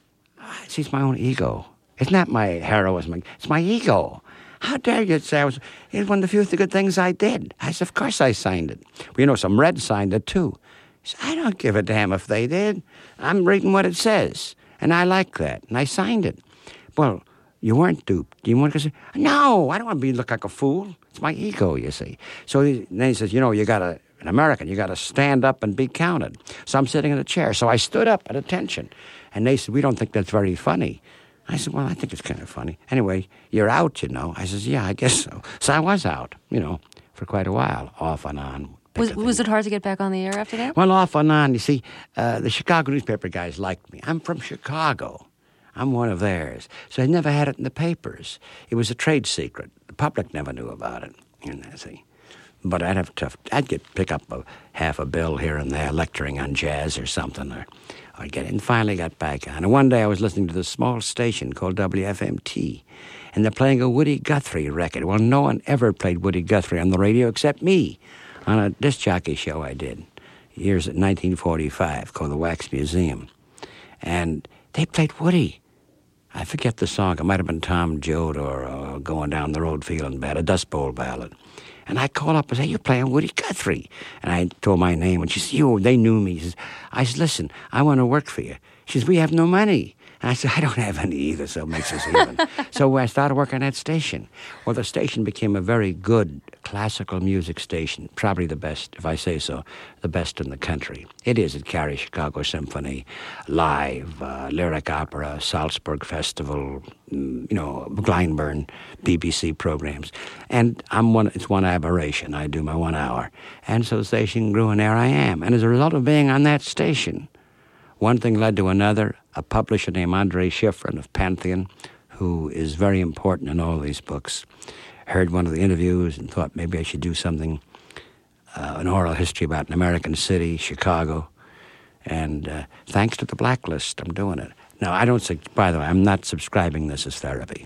see, it's my own ego. It's not my heroism. It's my ego. How dare you say I was, it's one of the few good things I did. I said, of course I signed it. Well, you know, some Reds signed it too. He said, I don't give a damn if they did. I'm reading what it says. And I like that. And I signed it. Well, you weren't duped. You want to say, no, I don't want to be look like a fool. It's my ego, you see. So he, then he says, you know, you got to, an American, you got to stand up and be counted. So I'm sitting in a chair. So I stood up at attention. And they said, we don't think that's very funny. I said, well, I think it's kind of funny. Anyway, you're out, you know. I says, yeah, I guess so. So I was out, you know, for quite a while, off and on. Was, was it hard to get back on the air after that? Well, off and on. You see, uh, the Chicago newspaper guys liked me. I'm from Chicago. I'm one of theirs. So I never had it in the papers. It was a trade secret. The public never knew about it. You know, see. But I'd have to, I'd get pick up a half a bill here and there, lecturing on jazz or something, or I'd get it. And finally got back on. And one day I was listening to this small station called W F M T, and they're playing a Woody Guthrie record. Well, no one ever played Woody Guthrie on the radio except me, on a disc jockey show I did, years in nineteen forty-five, called the Wax Museum. And they played Woody. I forget the song. It might have been Tom Joad or uh, Going Down the Road Feeling Bad, a Dust Bowl ballad. And I called up and said, you're playing Woody Guthrie. And I told my name, and she said, you, they knew me. She says, I said, listen, I want to work for you. She says, we have no money. And I said, I don't have any either, so it makes us even. So I started working at that station. Well, the station became a very good classical music station, probably the best, if I say so, the best in the country. It is. It carries Chicago Symphony, live, uh, lyric opera, Salzburg Festival, you know, Glyndebourne, B B C programs. And I'm one. It's one aberration. I do my one hour. And so the station grew, and there I am. And as a result of being on that station, one thing led to another. A publisher named Andre Schifrin of Pantheon, who is very important in all these books, heard one of the interviews and thought maybe I should do something, uh, an oral history about an American city, Chicago. And uh, thanks to the Blacklist, I'm doing it. Now, I don't, by the way, I'm not subscribing this as therapy.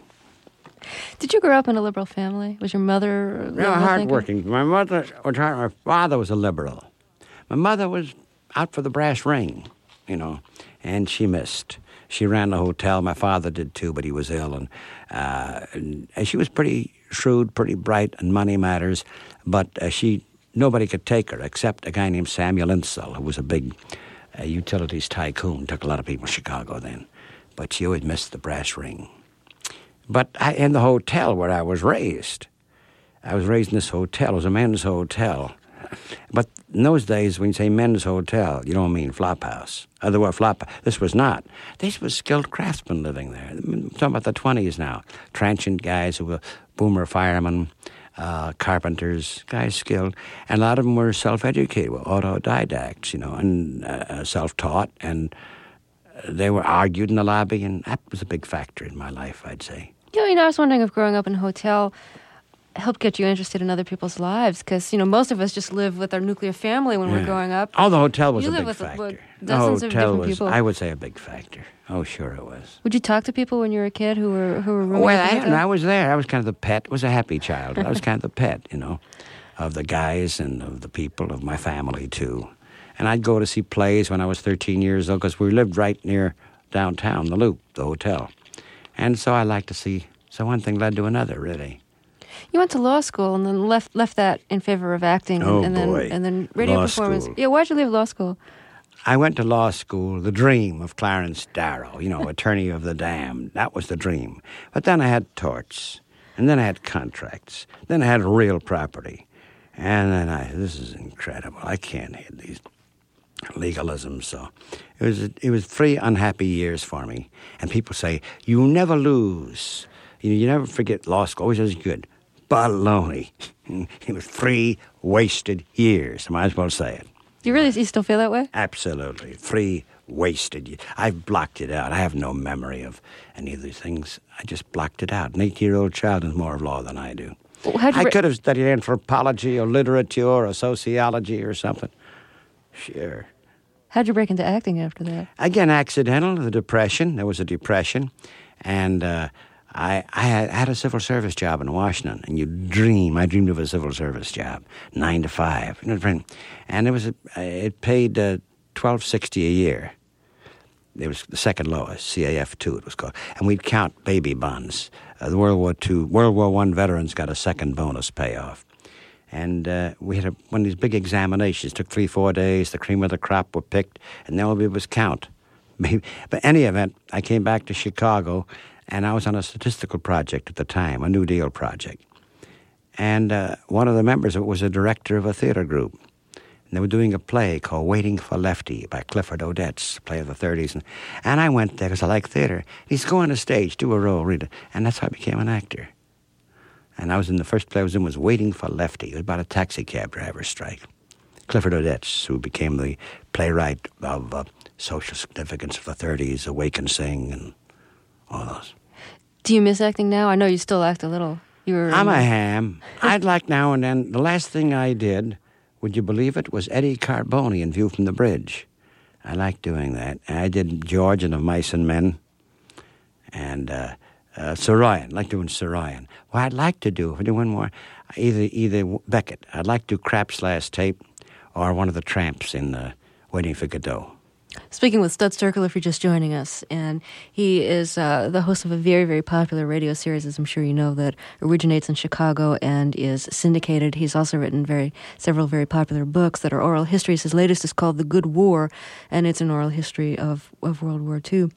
Did you grow up in a liberal family? Was your mother... No, hardworking. My mother was hard. My father was a liberal. My mother was out for the brass ring, you know, and she missed. She ran the hotel. My father did too, but he was ill. And, uh, and she was pretty shrewd, pretty bright in money matters, but uh, she nobody could take her except a guy named Samuel Insull, who was a big uh, utilities tycoon. Took a lot of people to Chicago then. But she always missed the brass ring. But I, in the hotel where I was raised, I was raised in this hotel. It was a men's hotel. But in those days, when you say men's hotel, you don't mean flop house. Other word, flop. This was not. These were skilled craftsmen living there. I'm talking about the twenties now. Transient guys who were boomer firemen, uh, carpenters, guys skilled, and a lot of them were self-educated, were autodidacts, you know, and uh, self-taught, and they were argued in the lobby, and that was a big factor in my life, I'd say. Yeah, you know, I was wondering if growing up in a hotel helped get you interested in other people's lives, because, you know, most of us just live with our nuclear family when Yeah. we're growing up. Oh, the hotel was You a live big with, factor. what, The dozens of hotel different was, people. I would say, a big factor. Oh, sure it was. Would you talk to people when you were a kid who were who were rooming Well, at the I, hotel? I was there. I was kind of the pet. Was a happy child. I was kind of the pet, you know, of the guys and of the people, of my family, too. And I'd go to see plays when I was thirteen years old, because we lived right near downtown, the Loop, the hotel. And so I liked to see, so one thing led to another, really. You went to law school and then left left that in favor of acting. Oh, and then boy. and then radio Law performance. school. Yeah, why'd you leave law school? I went to law school, the dream of Clarence Darrow, you know, attorney of the damned. That was the dream. But then I had torts, and then I had contracts, then I had real property. And then I, this is incredible. I can't hit these legalisms. So it was, it was three unhappy years for me. And people say, you never lose. You know, you never forget law school, always is good. Baloney. It was three wasted years. I might as well say it. Do you really you still feel that way? Absolutely. Three wasted years. I've blocked it out. I have no memory of any of these things. I just blocked it out. An eight-year-old child knows more of law than I do. Well, how'd you I re- could have studied anthropology or literature or sociology or something. Sure. How'd you break into acting after that? Again, accidental, the depression. There was a depression. And uh, I, I had, had a civil service job in Washington. And you dream. I dreamed of a civil service job, nine to five. You know, and it was a, it paid uh, twelve sixty a year. It was the second lowest, C A F two it was called. And we'd count baby bonds. Uh, the World War Two, World War One veterans got a second bonus payoff. And uh, we had a, one of these big examinations. Took three, four days. The cream of the crop were picked, and then it was count. But any event, I came back to Chicago, and I was on a statistical project at the time, a New Deal project. And uh, one of the members of it was a director of a theater group. And they were doing a play called Waiting for Lefty by Clifford Odets, a play of the thirties. And, and I went there because I like theater. He's go on the stage, do a role, read it. And that's how I became an actor. And I was in the first play I was in was Waiting for Lefty. It was about a taxi cab driver strike. Clifford Odets, who became the playwright of uh, social significance of the thirties, Awake and Sing, and all those. Do you miss acting now? I know you still act a little. You were. I'm a ham. I'd like now and then. The last thing I did, would you believe it, was Eddie Carboni in View from the Bridge. I like doing that. I did George and of Mice and Men, and uh, uh, Soroyan. I like doing Soroyan. Well, I'd like to do, if I do one more, either either Beckett. I'd like to do Krapp's Last Tape, or one of the Tramps in uh, Waiting for Godot. Speaking with Studs Terkel, if you're just joining us, and he is uh, the host of a very, very popular radio series, as I'm sure you know, that originates in Chicago and is syndicated. He's also written very several very popular books that are oral histories. His latest is called The Good War, and it's an oral history of, of World War Two.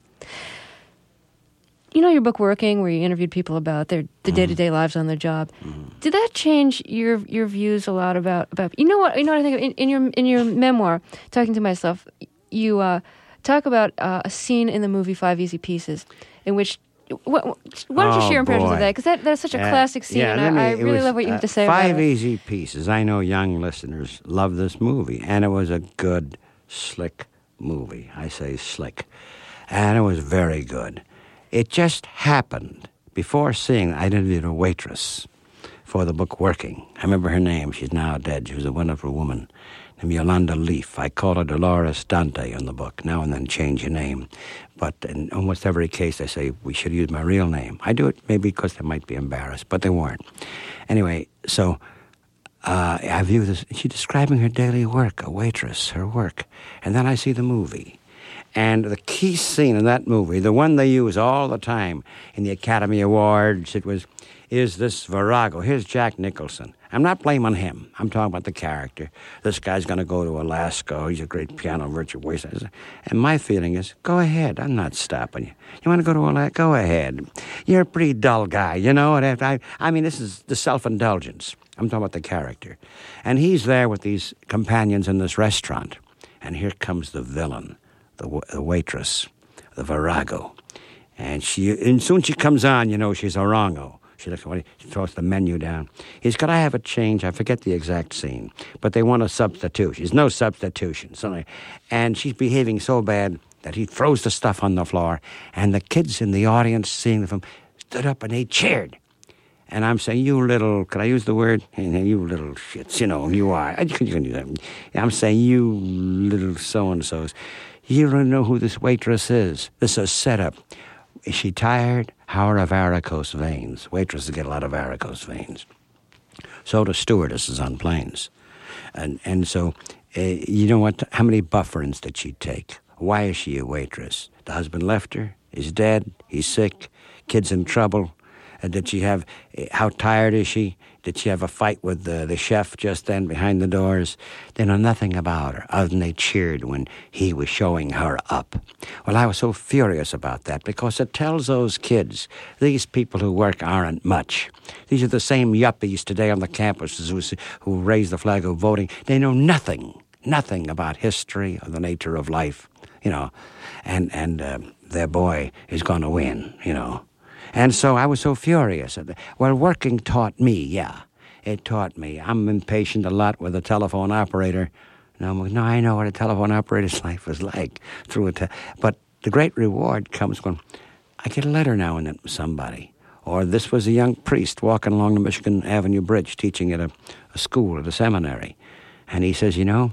You know your book Working, where you interviewed people about their the day-to-day mm-hmm. lives on their job. Mm-hmm. Did that change your your views a lot about about you know what you know what I think of? In, in your in your memoir, Talking to Myself, you uh, talk about uh, a scene in the movie Five Easy Pieces, in which why don't you oh, share impressions boy. of that? Because that that's such a uh, classic scene. Yeah, and me, I, I really was, love what you have to say uh, about it. Five Easy Pieces. I know young listeners love this movie, and it was a good, slick movie. I say slick, and it was very good. It just happened. Before seeing it, I interviewed a waitress for the book Working. I remember her name. She's now dead. She was a wonderful woman named Yolanda Leaf. I call her Dolores Dante in the book. Now and then change your name. But in almost every case, I say, we should use my real name. I do it maybe because they might be embarrassed, but they weren't. Anyway, so uh, I view this. She's describing her daily work, a waitress, her work. And then I see the movie. And the key scene in that movie, the one they use all the time in the Academy Awards, it was, is this Virago. Here's Jack Nicholson. I'm not blaming him. I'm talking about the character. This guy's going to go to Alaska. He's a great piano virtuoso. And my feeling is, go ahead. I'm not stopping you. You want to go to Alaska? Go ahead. You're a pretty dull guy, you know? And I, I mean, this is the self-indulgence. I'm talking about the character. And he's there with these companions in this restaurant. And here comes the villain. The, the waitress, the Virago. And she, and soon she comes on, you know, she's Orongo. She looks at what he throws the menu down. He says, could I have a change? I forget the exact scene. But they want a substitution. There's no substitution. So, and she's behaving so bad that he throws the stuff on the floor. And the kids in the audience seeing the film stood up and they cheered. And I'm saying, you little, can I use the word? You little shits, you know, you are. You can, you can do that. I'm saying, you little so-and-sos. You don't know who this waitress is. This is a setup. Is she tired? How are her varicose veins? Waitresses get a lot of varicose veins. So do stewardesses on planes. And and so, uh, you know what? How many Bufferins did she take? Why is she a waitress? The husband left her. He's dead. He's sick. Kids in trouble. Uh, did she have, uh, how tired is she? Did she have a fight with the, the chef just then behind the doors? They know nothing about her, other than they cheered when he was showing her up. Well, I was so furious about that because it tells those kids, these people who work aren't much. These are the same yuppies today on the campuses who, who raise the flag of voting. They know nothing, nothing about history or the nature of life, you know, and, and uh, their boy is going to win, you know. And so I was so furious. Well, working taught me, yeah. It taught me. I'm impatient a lot with a telephone operator. No, no, I know what a telephone operator's life is like. Through a te- But the great reward comes when I get a letter now and then from somebody. Or this was a young priest walking along the Michigan Avenue Bridge teaching at a, a school, at a seminary. And he says, you know,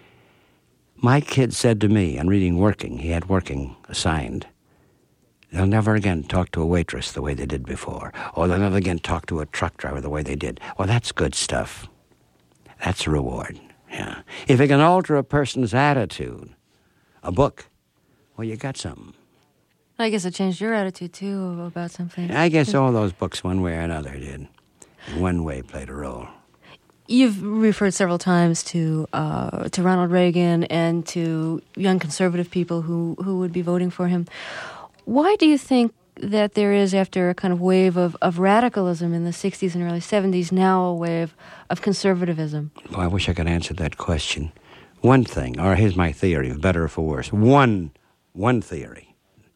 my kid said to me, on reading Working, he had Working assigned, they'll never again talk to a waitress the way they did before. Or they'll never again talk to a truck driver the way they did. Well, that's good stuff. That's a reward, yeah. If it can alter a person's attitude, a book, well, you got something. I guess it changed your attitude, too, about something. I guess all those books, one way or another, did. In one way, played a role. You've referred several times to uh, to Ronald Reagan and to young conservative people who, who would be voting for him. Why do you think that there is, after a kind of wave of, of radicalism in the sixties and early seventies, now a wave of conservatism? Well, I wish I could answer that question. One thing, or here's my theory, for better or for worse. One, one theory.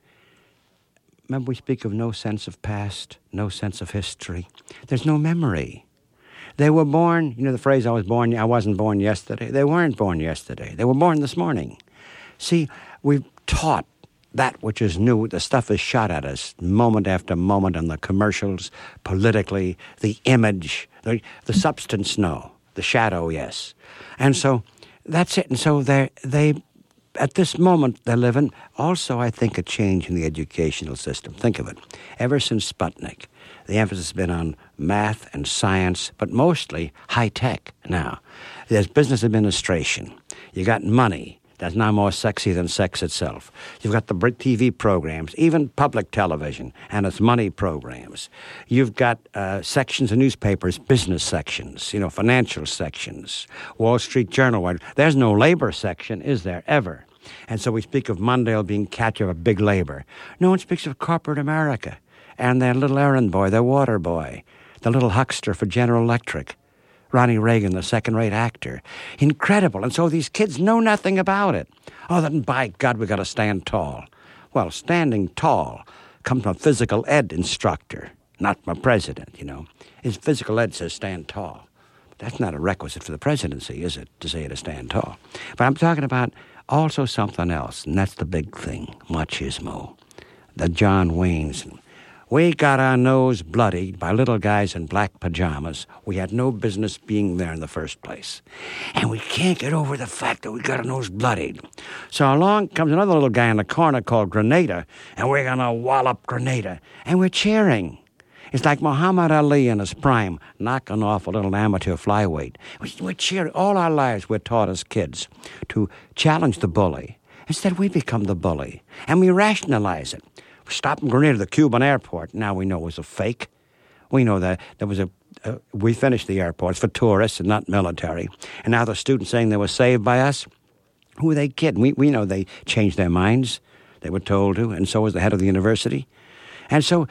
Remember, we speak of no sense of past, no sense of history. There's no memory. They were born, you know the phrase, I was born, I wasn't born yesterday. They weren't born yesterday. They were born this morning. See, we've taught that which is new. The stuff is shot at us moment after moment on the commercials, politically, the image, the, the substance, no. The shadow, yes. And so that's it. And so they, they, at this moment they're living, also I think a change in the educational system. Think of it. Ever since Sputnik, the emphasis has been on math and science, but mostly high tech now. There's business administration. You got money. That's now more sexy than sex itself. You've got the T V programs, even public television, and its money programs. You've got uh, sections of newspapers, business sections, you know, financial sections, Wall Street Journal. There's no labor section, is there, ever? And so we speak of Mondale being catcher of big labor. No one speaks of corporate America and their little errand boy, their water boy, the little huckster for General Electric. Ronnie Reagan, the second-rate actor. Incredible. And so these kids know nothing about it. Oh, then by God, we got to stand tall. Well, standing tall comes from a physical ed instructor, not from a president, you know. His physical ed says stand tall. But that's not a requisite for the presidency, is it, to say to stand tall? But I'm talking about also something else, and that's the big thing, machismo. The John Waynes. We got our nose bloodied by little guys in black pajamas. We had no business being there in the first place. And we can't get over the fact that we got our nose bloodied. So along comes another little guy in the corner called Grenada, and we're going to wallop Grenada. And we're cheering. It's like Muhammad Ali in his prime, knocking off a little amateur flyweight. We're cheering. All our lives we're taught as kids to challenge the bully. Instead, we become the bully, and we rationalize it. Stopping Grenada at the Cuban airport. Now we know it was a fake. We know that there was a, uh, we finished the airports for tourists and not military. And now the students saying they were saved by us. Who are they kidding? We, we know they changed their minds. They were told to, and so was the head of the university. And so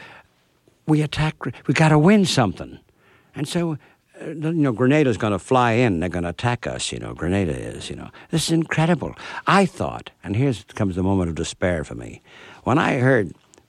we attack, we got to win something. And so, uh, you know, Grenada's going to fly in. They're going to attack us, you know, Grenada is, you know. This is incredible. I thought, and here comes the moment of despair for me. When I heard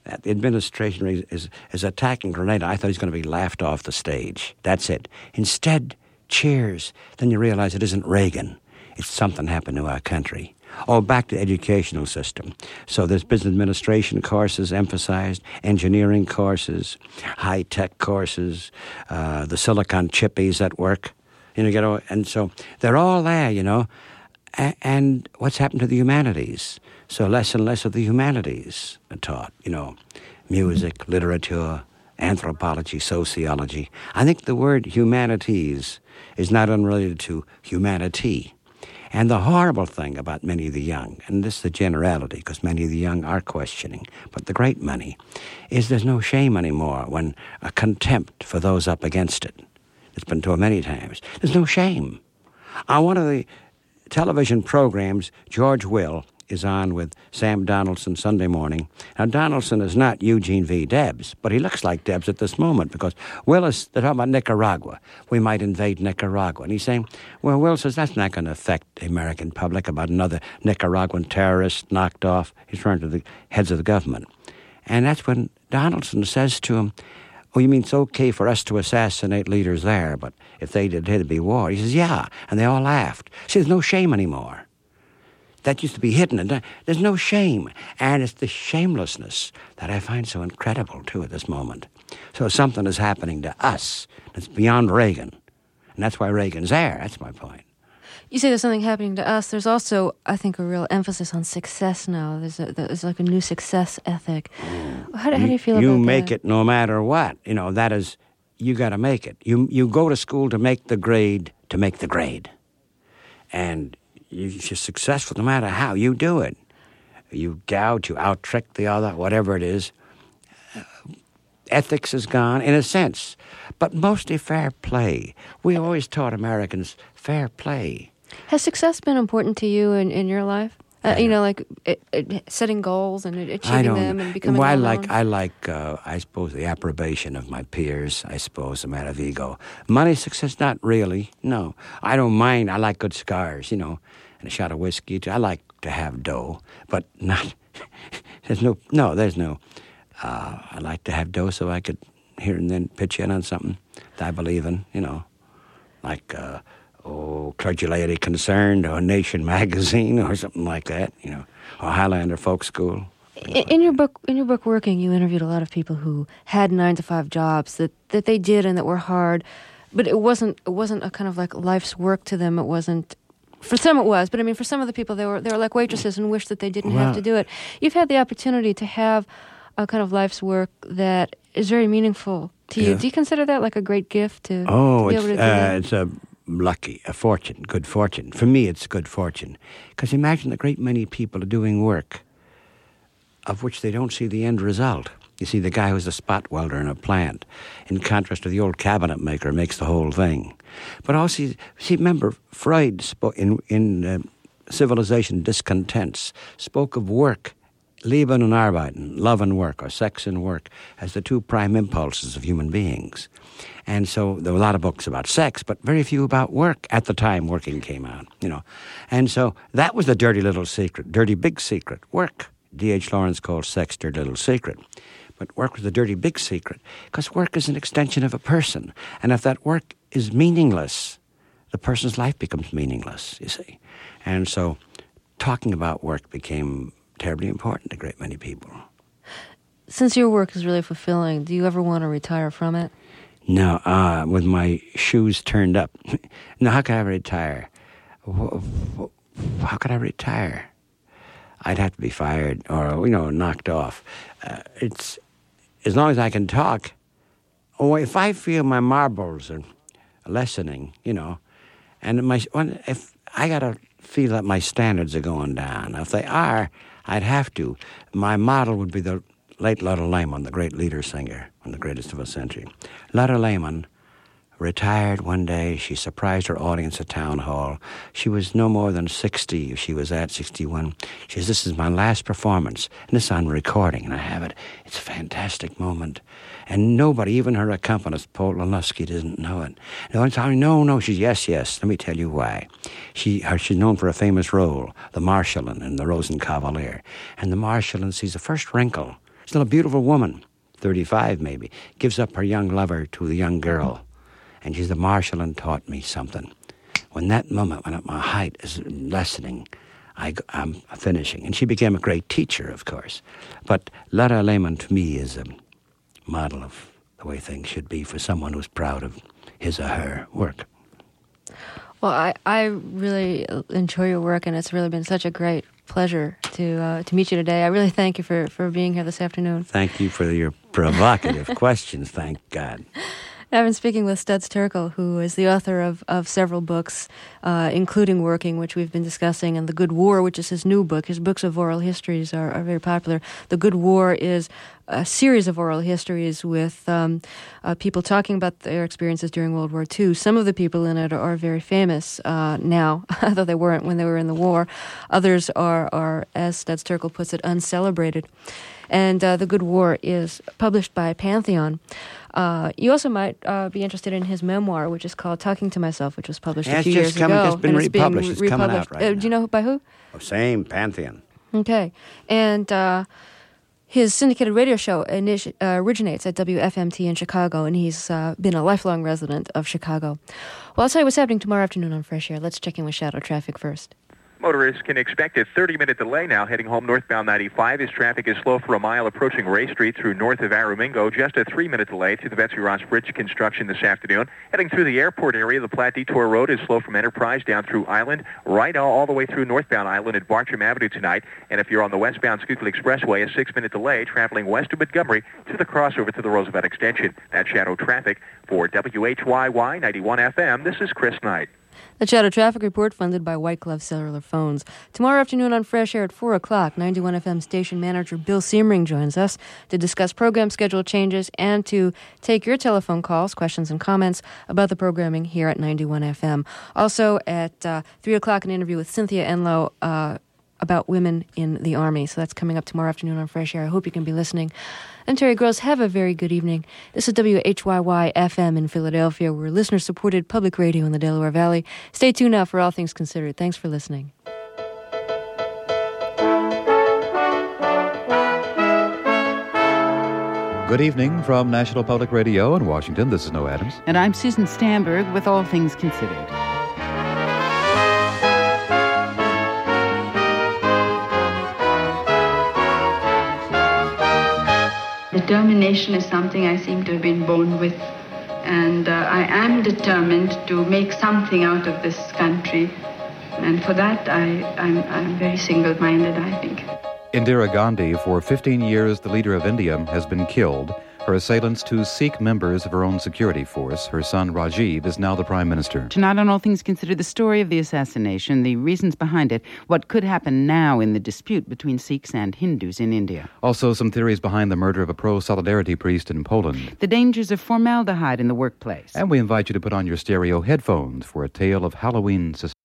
that the administration is, is, is attacking Grenada, I thought he's going to be laughed off the stage. That's it. Instead, cheers. Then you realize it isn't Reagan. It's something happened to our country. Oh, back to the educational system. So there's business administration courses emphasized, engineering courses, high-tech courses, uh, the silicon chippies at work. You know, you know, and so they're all there, you know. A- and what's happened to the humanities? So less and less of the humanities are taught, you know, music, literature, anthropology, sociology. I think the word humanities is not unrelated to humanity. And the horrible thing about many of the young, and this is the generality because many of the young are questioning, but the great many, is there's no shame anymore when a contempt for those up against it. It's been told many times. There's no shame. On one of the television programs, George Will is on with Sam Donaldson Sunday morning. Now, Donaldson is not Eugene V. Debs, but he looks like Debs at this moment because Will is, they're talking about Nicaragua. We might invade Nicaragua. And he's saying, well, Will says that's not going to affect the American public about another Nicaraguan terrorist knocked off. He's referring to the heads of the government. And that's when Donaldson says to him, oh, you mean it's okay for us to assassinate leaders there, but if they did, it'd be war. He says, yeah. And they all laughed. See, there's no shame anymore. That used to be hidden. And there's no shame. And it's the shamelessness that I find so incredible, too, at this moment. So something is happening to us that's beyond Reagan. And that's why Reagan's there. That's my point. You say there's something happening to us. There's also, I think, a real emphasis on success now. There's, a, there's like a new success ethic. How do, how do you feel you about that? You make it no matter what. You know, that is, you got to make it. You, you go to school to make the grade, to make the grade. And you're successful no matter how you do it. You gouge, you out-trick the other, whatever it is. Ethics is gone, in a sense, but mostly fair play. We always taught Americans fair play. Has success been important to you in, in your life? Uh, you know, like it, it, setting goals and achieving them and becoming well, I well-known? like, I like, uh, I suppose, the approbation of my peers. I suppose a matter of ego. Money success, not really. No, I don't mind. I like good cigars, you know, and a shot of whiskey. I like to have dough, but not. there's no, no, there's no. Uh, I like to have dough so I could here and then pitch in on something that I believe in, you know, like. Uh, Oh, Clergy Laity Concerned, or Nation Magazine, or something like that, you know, or Highlander Folk School. In, in your book, in your book, Working, you interviewed a lot of people who had nine to five jobs that, that they did and that were hard, but it wasn't it wasn't a kind of like life's work to them. It wasn't. For some, it was, but I mean, for some of the people, they were they were like waitresses and wished that they didn't well, have to do it. You've had the opportunity to have a kind of life's work that is very meaningful to you. Yeah. Do you consider that like a great gift to, oh, to be able to do uh, that? it's a lucky, a fortune, good fortune. For me, it's good fortune. Because imagine a great many people are doing work of which they don't see the end result. You see, the guy who's a spot welder in a plant, in contrast to the old cabinet maker who makes the whole thing. But also, see, remember, Freud spoke in, in uh, Civilization Discontents, spoke of work, Leben und Arbeiten, love and work, or sex and work, as the two prime impulses of human beings. And so there were a lot of books about sex, but very few about work at the time Working came out, you know. And so that was the dirty little secret, dirty big secret, work. D H Lawrence called sex dirty little secret. But work was the dirty big secret, because work is an extension of a person. And if that work is meaningless, the person's life becomes meaningless, you see. And so talking about work became terribly important to a great many people. Since your work is really fulfilling, do you ever want to retire from it? No, uh, with my shoes turned up. No, how could I retire? How could I retire? I'd have to be fired or, you know, knocked off. Uh, it's as long as I can talk. Or if I feel my marbles are lessening, you know, and my if I got to feel that my standards are going down. If they are, I'd have to. My model would be the late Lotta Lehman, the great leader singer, one of the greatest of a century. Lotta Lehman retired one day. She surprised her audience at Town Hall. She was no more than sixty. She was at sixty-one. She says, this is my last performance. And this is on recording, and I have it. It's a fantastic moment. And nobody, even her accompanist, Paul Lanuski, doesn't know it. No, no, no. She's, yes, yes. Let me tell you why. She, her, she's known for a famous role, the Marschallin in The Rosenkavalier. And the Marschallin sees the first wrinkle. still a beautiful woman, thirty-five maybe, gives up her young lover to the young girl. And she's the marshal and taught me something. When that moment, when my height is lessening, I, I'm finishing. And she became a great teacher, of course. But Lara Lehman, to me, is a model of the way things should be for someone who's proud of his or her work. Well, I, I really enjoy your work, and it's really been such a great pleasure to uh, to meet you today. I really thank you for, for being here this afternoon. Thank you for your provocative questions, thank God. I've been speaking with Studs Terkel, who is the author of, of several books, uh, including Working, which we've been discussing, and The Good War, which is his new book. His books of oral histories are, are very popular. The Good War is a series of oral histories with um, uh, people talking about their experiences during World War Two. Some of the people in it are very famous uh, now, though they weren't when they were in the war. Others are, are as Studs Terkel puts it, uncelebrated. And uh, The Good War is published by Pantheon. Uh, you also might uh, be interested in his memoir, which is called Talking to Myself, which was published yeah, a few it's years just coming, ago. It's been and republished. It's, it's coming republished. out right uh, now. Do you know by who? Oh, same, Pantheon. Okay. And uh, his syndicated radio show initi- uh, originates at W F M T in Chicago, and he's uh, been a lifelong resident of Chicago. Well, I'll tell you what's happening tomorrow afternoon on Fresh Air. Let's check in with shadow traffic first. Motorists can expect a thirty-minute delay now heading home northbound ninety-five as traffic is slow for a mile approaching Ray Street through north of Aramingo. Just a three-minute delay through the Betsy Ross Bridge construction this afternoon. Heading through the airport area, the Platte Detour Road is slow from Enterprise down through Island, right all, all the way through northbound Island at Bartram Avenue tonight. And if you're on the westbound Schuylkill Expressway, a six-minute delay traveling west of Montgomery to the crossover to the Roosevelt Extension. That's shadow traffic for W H Y Y ninety-one F M. This is Chris Knight. The Shadow Traffic Report funded by White Glove Cellular Phones. Tomorrow afternoon on Fresh Air at four o'clock, ninety-one F M station manager Bill Siemering joins us to discuss program schedule changes and to take your telephone calls, questions, and comments about the programming here at ninety-one F M. Also at uh, three o'clock, an interview with Cynthia Enlow uh, about women in the Army. So that's coming up tomorrow afternoon on Fresh Air. I hope you can be listening. I'm Terry Gross. Have a very good evening. This is W H Y Y F M in Philadelphia. We're listener-supported public radio in the Delaware Valley. Stay tuned now for All Things Considered. Thanks for listening. Good evening from National Public Radio in Washington. This is Noah Adams. And I'm Susan Stamberg with All Things Considered. Determination is something I seem to have been born with, and uh, I am determined to make something out of this country, and for that I, I'm, I'm very single-minded, I think. Indira Gandhi, for fifteen years the leader of India, has been killed. Her assailants, two Sikh members of her own security force. Her son Rajiv is now the Prime Minister. Tonight on All Things Considered, the story of the assassination, the reasons behind it, what could happen now in the dispute between Sikhs and Hindus in India. Also some theories behind the murder of a pro-solidarity priest in Poland. The dangers of formaldehyde in the workplace. And we invite you to put on your stereo headphones for a tale of Halloween suspense.